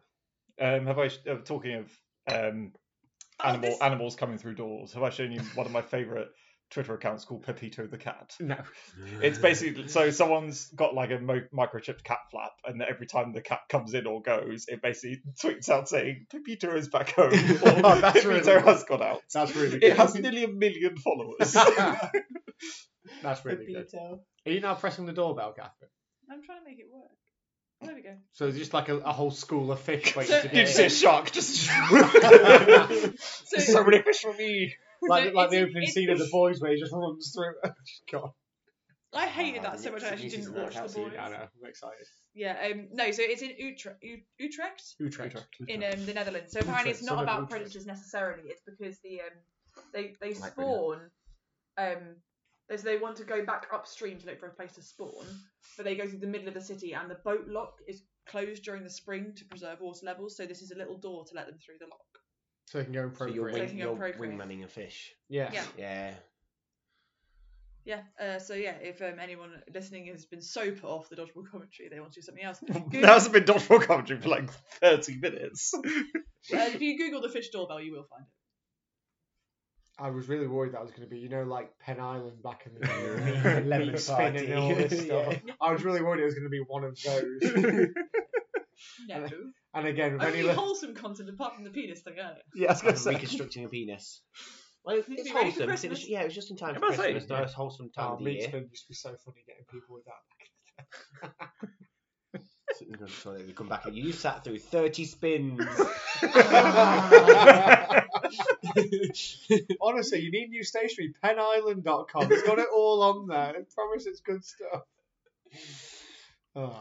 Speaker 2: of
Speaker 4: this-
Speaker 2: animals coming through doors, have I shown you one of my favourite Twitter accounts called Pepito the Cat?
Speaker 3: No.
Speaker 2: It's basically, so someone's got like a microchipped cat flap, and every time the cat comes in or goes, it basically tweets out saying, Pepito is back home, or
Speaker 3: That's
Speaker 2: Pepito
Speaker 3: really
Speaker 2: has gone out.
Speaker 3: That's really good.
Speaker 2: It has nearly 1 million followers.
Speaker 3: That's really good. Are you now pressing the doorbell, Catherine?
Speaker 4: I'm trying to make it work. There we go.
Speaker 3: So there's just like a whole school of fish waiting
Speaker 4: So-
Speaker 3: to
Speaker 2: Did
Speaker 3: get
Speaker 2: you see a
Speaker 3: in.
Speaker 2: shark just...
Speaker 4: So,
Speaker 2: so many fish for me.
Speaker 3: Like the
Speaker 4: it's-
Speaker 3: opening
Speaker 4: it's-
Speaker 3: scene of The Boys where he just runs through. God.
Speaker 4: I hated that
Speaker 1: the
Speaker 4: so much. I actually
Speaker 1: Nixon
Speaker 4: didn't
Speaker 1: pieces
Speaker 4: watch
Speaker 1: of that
Speaker 4: The Boys.
Speaker 3: I know. I'm excited.
Speaker 4: Yeah. No. So it's in Utrecht in the Netherlands. So apparently it's
Speaker 3: Utrecht,
Speaker 4: not
Speaker 3: suburb
Speaker 4: about
Speaker 3: of Utrecht.
Speaker 4: predators necessarily. It's because they
Speaker 1: Like
Speaker 4: spawn. They want to go back upstream to look for a place to spawn, but they go through the middle of the city, and the boat lock is closed during the spring to preserve water levels. So this is a little door to let them through the lock.
Speaker 3: So he can go and
Speaker 1: So you're,
Speaker 3: procreate.
Speaker 4: Taking
Speaker 1: you're
Speaker 4: up procreate.
Speaker 1: wingmanning a fish.
Speaker 3: Yeah.
Speaker 4: Yeah.
Speaker 1: Yeah.
Speaker 4: Yeah. So yeah, if anyone listening has been so put off the dodgeball commentary, they want to do something else.
Speaker 2: There hasn't been dodgeball commentary for like 30 minutes.
Speaker 4: If you Google the fish doorbell, you will find it.
Speaker 3: I was really worried that was going to be, like Penn Island back in the day, lemon
Speaker 1: Meat
Speaker 3: spin and all this
Speaker 1: party.
Speaker 3: stuff.
Speaker 1: Yeah.
Speaker 3: I was really worried it was going to be one of those.
Speaker 4: No.
Speaker 3: And again,
Speaker 4: Only
Speaker 3: when
Speaker 4: wholesome content apart from the penis thing earlier.
Speaker 2: Yeah, I was going to say.
Speaker 1: Reconstructing a penis. Well,
Speaker 4: Need to
Speaker 1: it's
Speaker 4: be ready for
Speaker 1: wholesome. 'cause It was,
Speaker 4: Christmas.
Speaker 1: yeah, it was just in time
Speaker 2: I
Speaker 1: for
Speaker 2: must say,
Speaker 1: Christmas.
Speaker 2: yeah.
Speaker 1: Nice wholesome time of the
Speaker 3: meat
Speaker 1: year.
Speaker 3: spin used to be so funny getting people with that.
Speaker 1: Sitting on the toilet, you come back and you sat through 30 spins.
Speaker 3: Honestly, you need new stationery. PennIsland.com. It's got it all on there. I promise it's good stuff. Oh.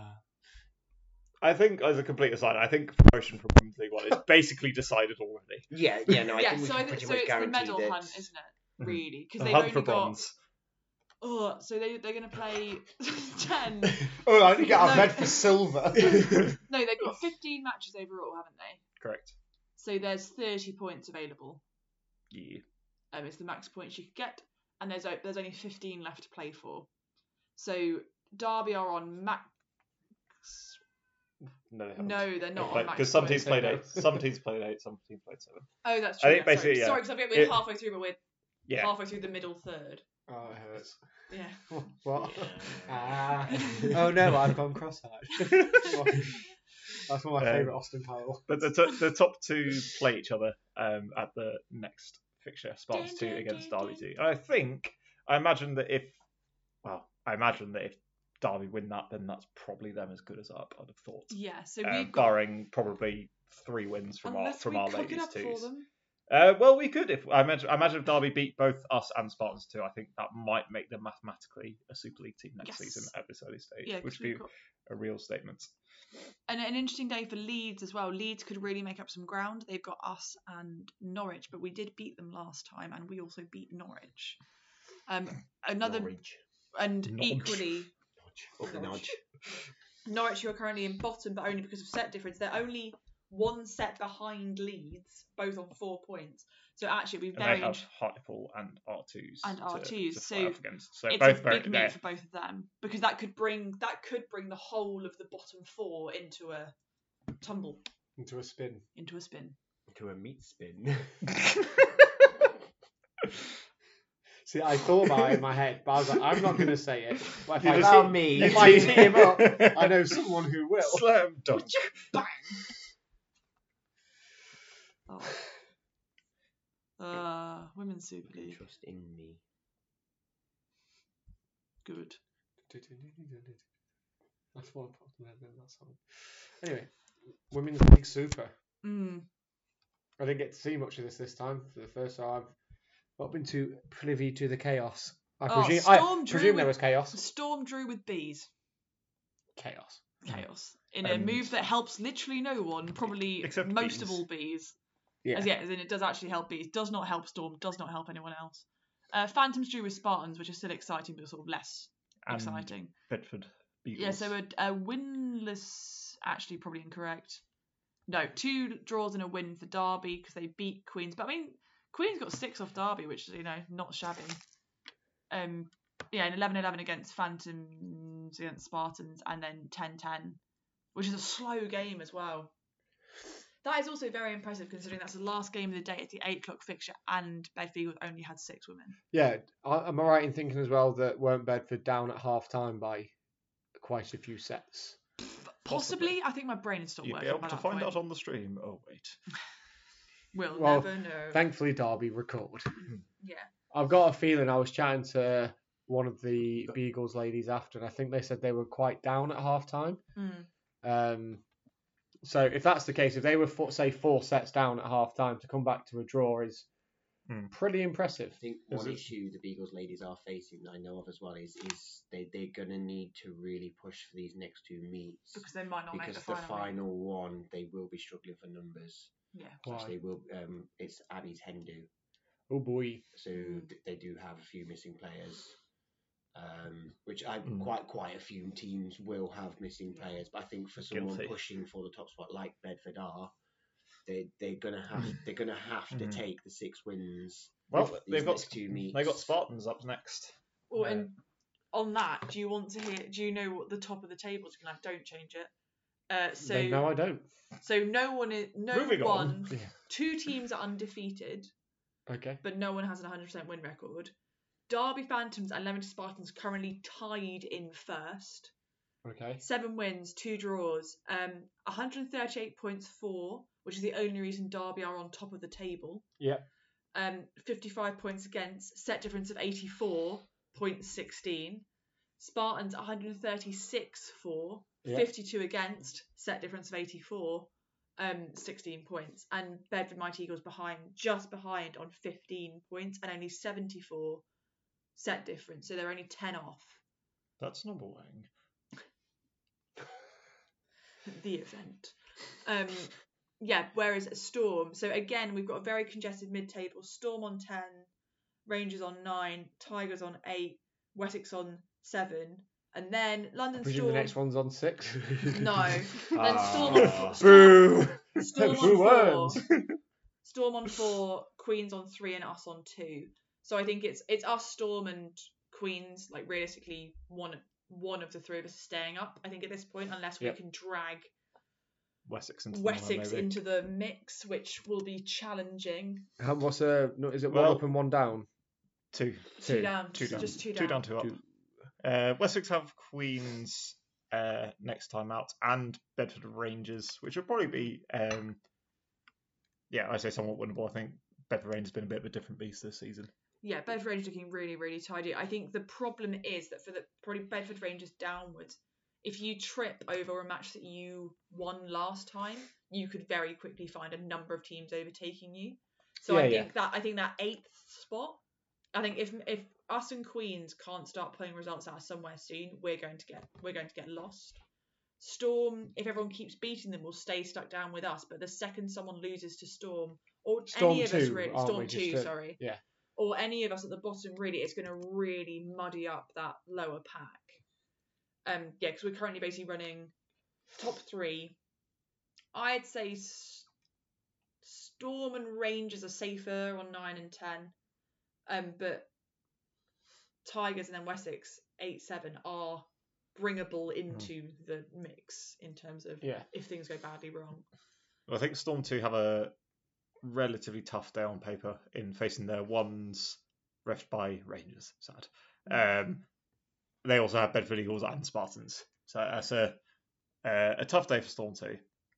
Speaker 2: I think, as a complete aside, I think promotion from Women's League One is basically decided already.
Speaker 1: Yeah, no, I think we can pretty much
Speaker 4: it's the
Speaker 1: guarantee
Speaker 4: medal
Speaker 1: that.
Speaker 4: hunt, isn't it?
Speaker 2: Mhm.
Speaker 4: Really, because
Speaker 2: The
Speaker 4: they've
Speaker 2: hunt
Speaker 4: only
Speaker 2: for
Speaker 4: got.
Speaker 2: bronze.
Speaker 4: Oh, so they're going to play 10.
Speaker 3: Oh, I need to get out of
Speaker 4: No.
Speaker 3: bed for silver.
Speaker 4: No, they've got 15 matches overall, haven't they?
Speaker 2: Correct.
Speaker 4: So there's 30 points available.
Speaker 2: Yeah.
Speaker 4: It's the max points you could get, and there's only 15 left to play for. So Derby are on max.
Speaker 2: No, they haven't.
Speaker 4: No, they're not on max.
Speaker 2: Because some
Speaker 4: points.
Speaker 2: teams played 8, some teams played 8, some teams played 7.
Speaker 4: Oh, that's
Speaker 2: I
Speaker 4: true.
Speaker 2: think basically, yeah.
Speaker 4: Sorry, because we're
Speaker 2: It-
Speaker 4: halfway through, but we're
Speaker 2: Yeah.
Speaker 4: halfway through the middle third.
Speaker 3: Oh, it hurts.
Speaker 4: Yeah.
Speaker 3: What?
Speaker 1: Yeah.
Speaker 3: Ah. Oh no, I've gone cross-eyed. That's one of my favourite Austin Powell.
Speaker 2: But the top two play each other at the next fixture, Spartans 2
Speaker 4: Dun, dun,
Speaker 2: against
Speaker 4: dun,
Speaker 2: Derby 2. And I imagine that if Derby win that, then that's probably them as good as up, I'd have thought.
Speaker 4: Yeah. So we've got.
Speaker 2: Barring probably 3 wins from our
Speaker 4: Unless we cook
Speaker 2: ladies'
Speaker 4: it up for
Speaker 2: twos.
Speaker 4: them.
Speaker 2: Well, we could. If I imagine if Derby beat both us and Spartans 2, I think that might make them mathematically a Super League team next
Speaker 4: Yes.
Speaker 2: season at this early stage,
Speaker 4: Yeah,
Speaker 2: which
Speaker 4: 'cause
Speaker 2: would be
Speaker 4: we've got.
Speaker 2: a real statement.
Speaker 4: And an interesting day for Leeds as well. Leeds could really make up some ground. They've got us and Norwich, but we did beat them last time, and we also beat Norwich. Another
Speaker 1: Norwich.
Speaker 4: and
Speaker 2: Nodge.
Speaker 4: equally
Speaker 1: Up the nodge.
Speaker 4: Norwich, who are currently in bottom, but only because of set difference. They're only one set behind Leeds, both on 4 points. So actually, we've
Speaker 2: And they
Speaker 4: very
Speaker 2: have Hartlepool and R2s.
Speaker 4: And R2s,
Speaker 2: to
Speaker 4: so
Speaker 2: fight off against. So
Speaker 4: it's
Speaker 2: both
Speaker 4: a
Speaker 2: very
Speaker 4: big meet for both of them, because that could bring the whole of the bottom 4 into a tumble,
Speaker 3: Into a spin.
Speaker 4: into a spin.
Speaker 1: To a meat spin.
Speaker 3: See, I thought about it in my head, but I was like, I'm not going to say it. But if
Speaker 2: You
Speaker 3: I
Speaker 2: just-
Speaker 3: tee-
Speaker 1: Allow me.
Speaker 3: if I tee him up, I know someone who will.
Speaker 2: Slam dunk.
Speaker 4: Oh. Women's Super League.
Speaker 1: Trust in me.
Speaker 4: Good.
Speaker 3: That's what popped in my head then, that song. Anyway, Women's League Super.
Speaker 4: Mm.
Speaker 3: I didn't get to see much of this time for the first time. I've not been too privy to the chaos I
Speaker 4: Oh,
Speaker 3: presume,
Speaker 4: Storm drew
Speaker 3: presume there
Speaker 4: with-
Speaker 3: was chaos.
Speaker 4: Storm drew with bees.
Speaker 3: Chaos.
Speaker 4: Chaos. In a
Speaker 2: And-
Speaker 4: move that helps literally no one, probably
Speaker 2: Except
Speaker 4: most of
Speaker 2: bees.
Speaker 4: all bees.
Speaker 3: Yeah.
Speaker 4: As in it does actually help bees. Does not help Storm, does not help anyone else. Phantoms drew with Spartans, which is still exciting, but sort of less
Speaker 2: And
Speaker 4: exciting.
Speaker 2: Bedford Beagles.
Speaker 4: Yeah, so a winless, actually probably incorrect. No, 2 draws and a win for Derby because they beat Queens. But I mean, Queens got 6 off Derby, which is, not shabby. And 11-11 against Phantoms, against Spartans, and then 10-10, which is a slow game as well. That is also very impressive considering that's the last game of the day at the 8 o'clock fixture, and Bedford Eagles only had 6 women.
Speaker 3: Yeah, am I right in thinking as well that weren't Bedford down at half time by quite a few sets?
Speaker 4: Possibly. I think my brain had stopped
Speaker 2: You'd
Speaker 4: working
Speaker 2: be able
Speaker 4: by
Speaker 2: to
Speaker 4: that
Speaker 2: find
Speaker 4: point.
Speaker 2: out on the stream. Oh, wait.
Speaker 4: We'll
Speaker 3: Well,
Speaker 4: never know.
Speaker 3: Thankfully, Derby record.
Speaker 4: Yeah.
Speaker 3: I've got a feeling I was chatting to one of the Beagles ladies after, and I think they said they were quite down at half time. So if that's the case, if they were, say, 4 sets down at half time, to come back to a draw is pretty impressive.
Speaker 1: I think one issue the Beagles ladies are facing, I know of as well, is they're going to need to really push for these next 2 meets.
Speaker 4: Because they might not make
Speaker 1: Because
Speaker 4: the
Speaker 1: the
Speaker 4: final.
Speaker 1: final one, they will be struggling for numbers.
Speaker 4: Yeah.
Speaker 3: Why?
Speaker 1: They will. It's Abbey's Hendu,
Speaker 3: Oh boy.
Speaker 1: so they do have a few missing players. Which quite a few teams will have missing players, but I think for someone
Speaker 2: Guilty.
Speaker 1: pushing for the top spot like Bedford are, they're gonna have to take the 6 wins.
Speaker 2: Well,
Speaker 1: these
Speaker 2: they've got
Speaker 1: next 2 meets.
Speaker 2: they got Spartans up next.
Speaker 4: Oh, and on that, do you want to hear? Do you know what the top of the table is going to have? Don't change it. So
Speaker 3: Then no, I don't.
Speaker 4: So no one is
Speaker 2: Moving on.
Speaker 4: 2 teams are undefeated,
Speaker 3: Okay.
Speaker 4: but no one has an 100% win record. Derby Phantoms and Leamington Spartans currently tied in first.
Speaker 3: Okay.
Speaker 4: 7 wins, 2 draws. 138 points for, which is the only reason Derby are on top of the table.
Speaker 3: Yeah.
Speaker 4: 55 points against, set difference of 84.16. Spartans 136 for,
Speaker 3: Yeah.
Speaker 4: 52 against, set difference of 84, 16 points. And Bedford Mighty Eagles just behind on 15 points and only 74 set difference. So they're only 10 off
Speaker 2: That's number one.
Speaker 4: the event. Whereas Storm, so again, we've got a very congested mid-table. Storm on 10, Rangers on 9, Tigers on 8, Wessex on 7, and then London
Speaker 3: I presume
Speaker 4: Storm.
Speaker 3: the next one's on 6.
Speaker 4: No. Then Storm on
Speaker 3: Boo!
Speaker 4: Storm
Speaker 3: Boo
Speaker 4: on 4.
Speaker 3: worms.
Speaker 4: Storm on 4, Queens on 3, and us on 2. So I think it's us, Storm, and Queens. Like realistically, one of the 3 of us staying up. I think at this point, unless we can drag
Speaker 2: Wessex into
Speaker 4: into the mix, which will be challenging.
Speaker 3: Is it 1
Speaker 2: Well,
Speaker 3: up and 1 down?
Speaker 2: 2.
Speaker 4: 2 down.
Speaker 2: Two down.
Speaker 4: Just 2
Speaker 2: 2
Speaker 4: down.
Speaker 2: down, 2 up. Wessex have Queens next time out, and Bedford Rangers, which will probably be, I say somewhat winnable. I think Bedford Rangers has been a bit of a different beast this season.
Speaker 4: Yeah, Bedford Rangers looking really, really tidy. I think the problem is that for the probably Bedford Rangers downwards, if you trip over a match that you won last time, you could very quickly find a number of teams overtaking you. So I think that 8th spot. I think if us and Queens can't start pulling results out somewhere soon, we're going to get lost. Storm, if everyone keeps beating them, will stay stuck down with us. But the second someone loses to Storm, or
Speaker 3: Storm
Speaker 4: any of
Speaker 3: 2,
Speaker 4: us really,
Speaker 3: aren't
Speaker 4: Storm
Speaker 3: we?
Speaker 4: 2, sorry.
Speaker 3: Yeah.
Speaker 4: Or any of us at the bottom, really, it's going to really muddy up that lower pack. Because we're currently basically running top 3. I'd say Storm and Rangers are safer on 9 and 10. But Tigers and then Wessex 8-7 are bringable into the mix in terms of if things go badly wrong.
Speaker 2: Well, I think Storm 2 have a relatively tough day on paper in facing their ones refed by Rangers. Sad. They also have Bedford Eagles and Spartans, so that's a tough day for Storm 2.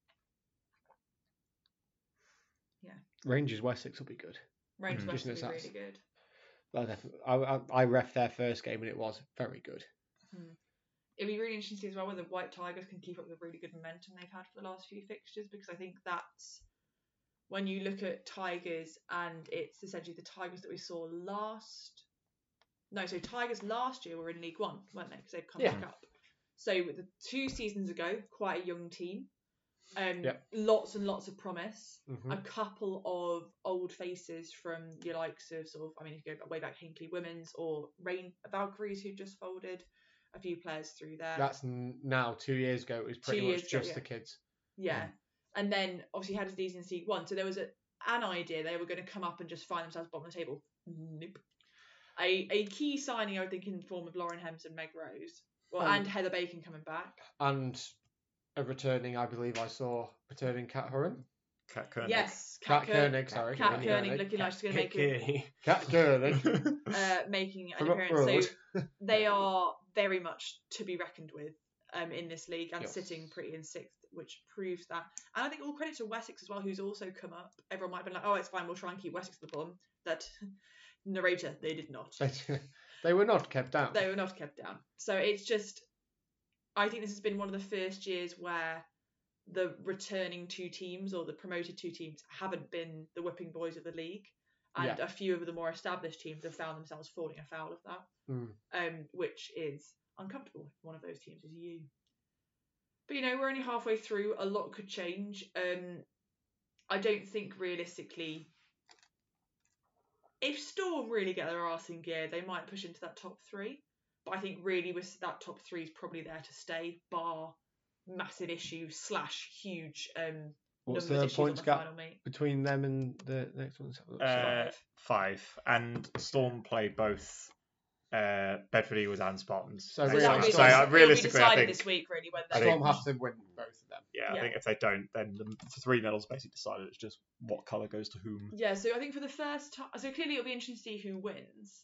Speaker 4: Yeah.
Speaker 3: Rangers Wessex will be good.
Speaker 4: Rangers Wessex will be really good.
Speaker 3: I ref their first game and it was very good.
Speaker 4: It'll be really interesting to see as well whether White Tigers can keep up the really good momentum they've had for the last few fixtures, because I think that's when you look at Tigers and it's essentially the Tigers that we saw last No, so Tigers last year were in League One, weren't they? Because they've come
Speaker 3: Yeah.
Speaker 4: back up. So with the 2 seasons ago, quite a young team.
Speaker 3: Yep.
Speaker 4: Lots and lots of promise.
Speaker 3: Mhm.
Speaker 4: A couple of old faces from your likes of sort of, I mean, if you go way back, Hinkley Women's or Rain Valkyries, who just folded. A few players through there.
Speaker 3: That's now 2 years ago. It was pretty
Speaker 4: 2
Speaker 3: much
Speaker 4: years ago,
Speaker 3: just
Speaker 4: yeah.
Speaker 3: the kids.
Speaker 4: Yeah. And then obviously had a season in League One. So there was an idea they were going to come up and just find themselves bottom of the table. Nope. A key signing, I think, in the form of Lauren Hems and Meg Rose. Well, and Heather Bacon coming back.
Speaker 3: And I believe I saw returning Kat Hurren.
Speaker 2: Kat Koenig.
Speaker 4: Yes.
Speaker 3: Kat Koenig, sorry.
Speaker 4: Kat Koenig looking like she's going to make
Speaker 3: Kat Koenig.
Speaker 4: making an
Speaker 3: From up
Speaker 4: appearance.
Speaker 3: road.
Speaker 4: So they are very much to be reckoned with in this league and
Speaker 3: Yes.
Speaker 4: sitting pretty in 6th, which proves that. And I think all credit to Wessex as well, who's also come up. Everyone might have been like, oh, it's fine, we'll try and keep Wessex at the bottom. That narrator, they did not.
Speaker 3: They were not kept down.
Speaker 4: They were not kept down. So it's just, I think this has been one of the first years where the returning 2 teams or the promoted 2 teams haven't been the whipping boys of the league. And a few of the more established teams have found themselves falling afoul of that, which is uncomfortable if one of those teams is you. But, we're only halfway through. A lot could change. I don't think realistically, if Storm really get their arse in gear, they might push into that top 3. But I think really with that top 3 is probably there to stay, bar massive issue / huge
Speaker 3: What's
Speaker 4: numbers
Speaker 3: the
Speaker 4: issues
Speaker 3: points
Speaker 4: on the
Speaker 3: gap
Speaker 4: final meet.
Speaker 3: between them and the next one?
Speaker 2: 5. And Storm play both Bedford Eagles and Spartans.
Speaker 3: So
Speaker 4: So
Speaker 3: really,
Speaker 4: that'll be
Speaker 2: realistically, I
Speaker 4: decided
Speaker 2: think
Speaker 4: this week, really, when
Speaker 2: I
Speaker 4: they
Speaker 3: Storm have to win both of them.
Speaker 2: I think if they don't, then the 3 medals basically decided. It's just what colour goes to whom.
Speaker 4: Yeah, so I think for the first time, so clearly it'll be interesting to see who wins.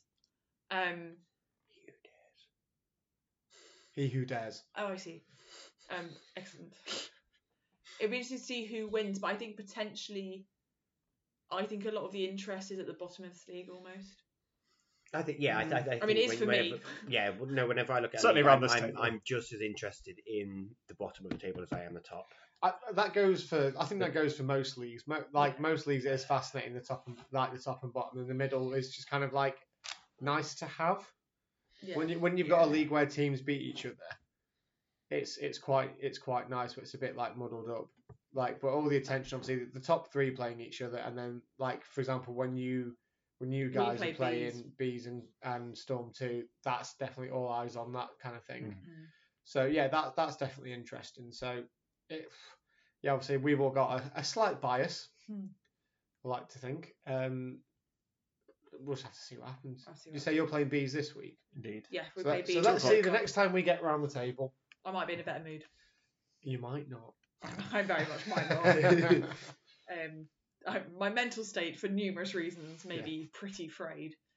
Speaker 3: He who dares.
Speaker 4: Oh, I see. Excellent. It'll be interesting to see who wins, but I think potentially, a lot of the interest is at the bottom of this league almost.
Speaker 1: I think, I think
Speaker 4: mean, it is for me.
Speaker 1: Yeah, whenever I look at
Speaker 2: Certainly
Speaker 1: it,
Speaker 2: around this table.
Speaker 1: I'm just as interested in the bottom of the table as I am the top.
Speaker 3: I think that goes for most leagues. Most leagues, it is fascinating the top and bottom, and the middle is just kind of like nice to have.
Speaker 4: Yeah.
Speaker 3: When you've got a league where teams beat each other, it's quite nice, but it's a bit like muddled up. But all the attention, obviously, the top 3 playing each other, and then for example, when you guys are playing Bees and Storm 2, that's definitely all eyes on that kind of thing.
Speaker 4: Mm-hmm.
Speaker 3: So yeah, that's definitely interesting. So obviously we've all got a slight bias, I like to think. We'll just have to see what happens. You say you're playing Bees this week?
Speaker 2: Indeed.
Speaker 4: Yeah, we play Bees.
Speaker 3: So let's see the next time we get round the table.
Speaker 4: I might be in a better mood.
Speaker 3: You might not.
Speaker 4: I very much might not. My mental state, for numerous reasons, may be pretty frayed.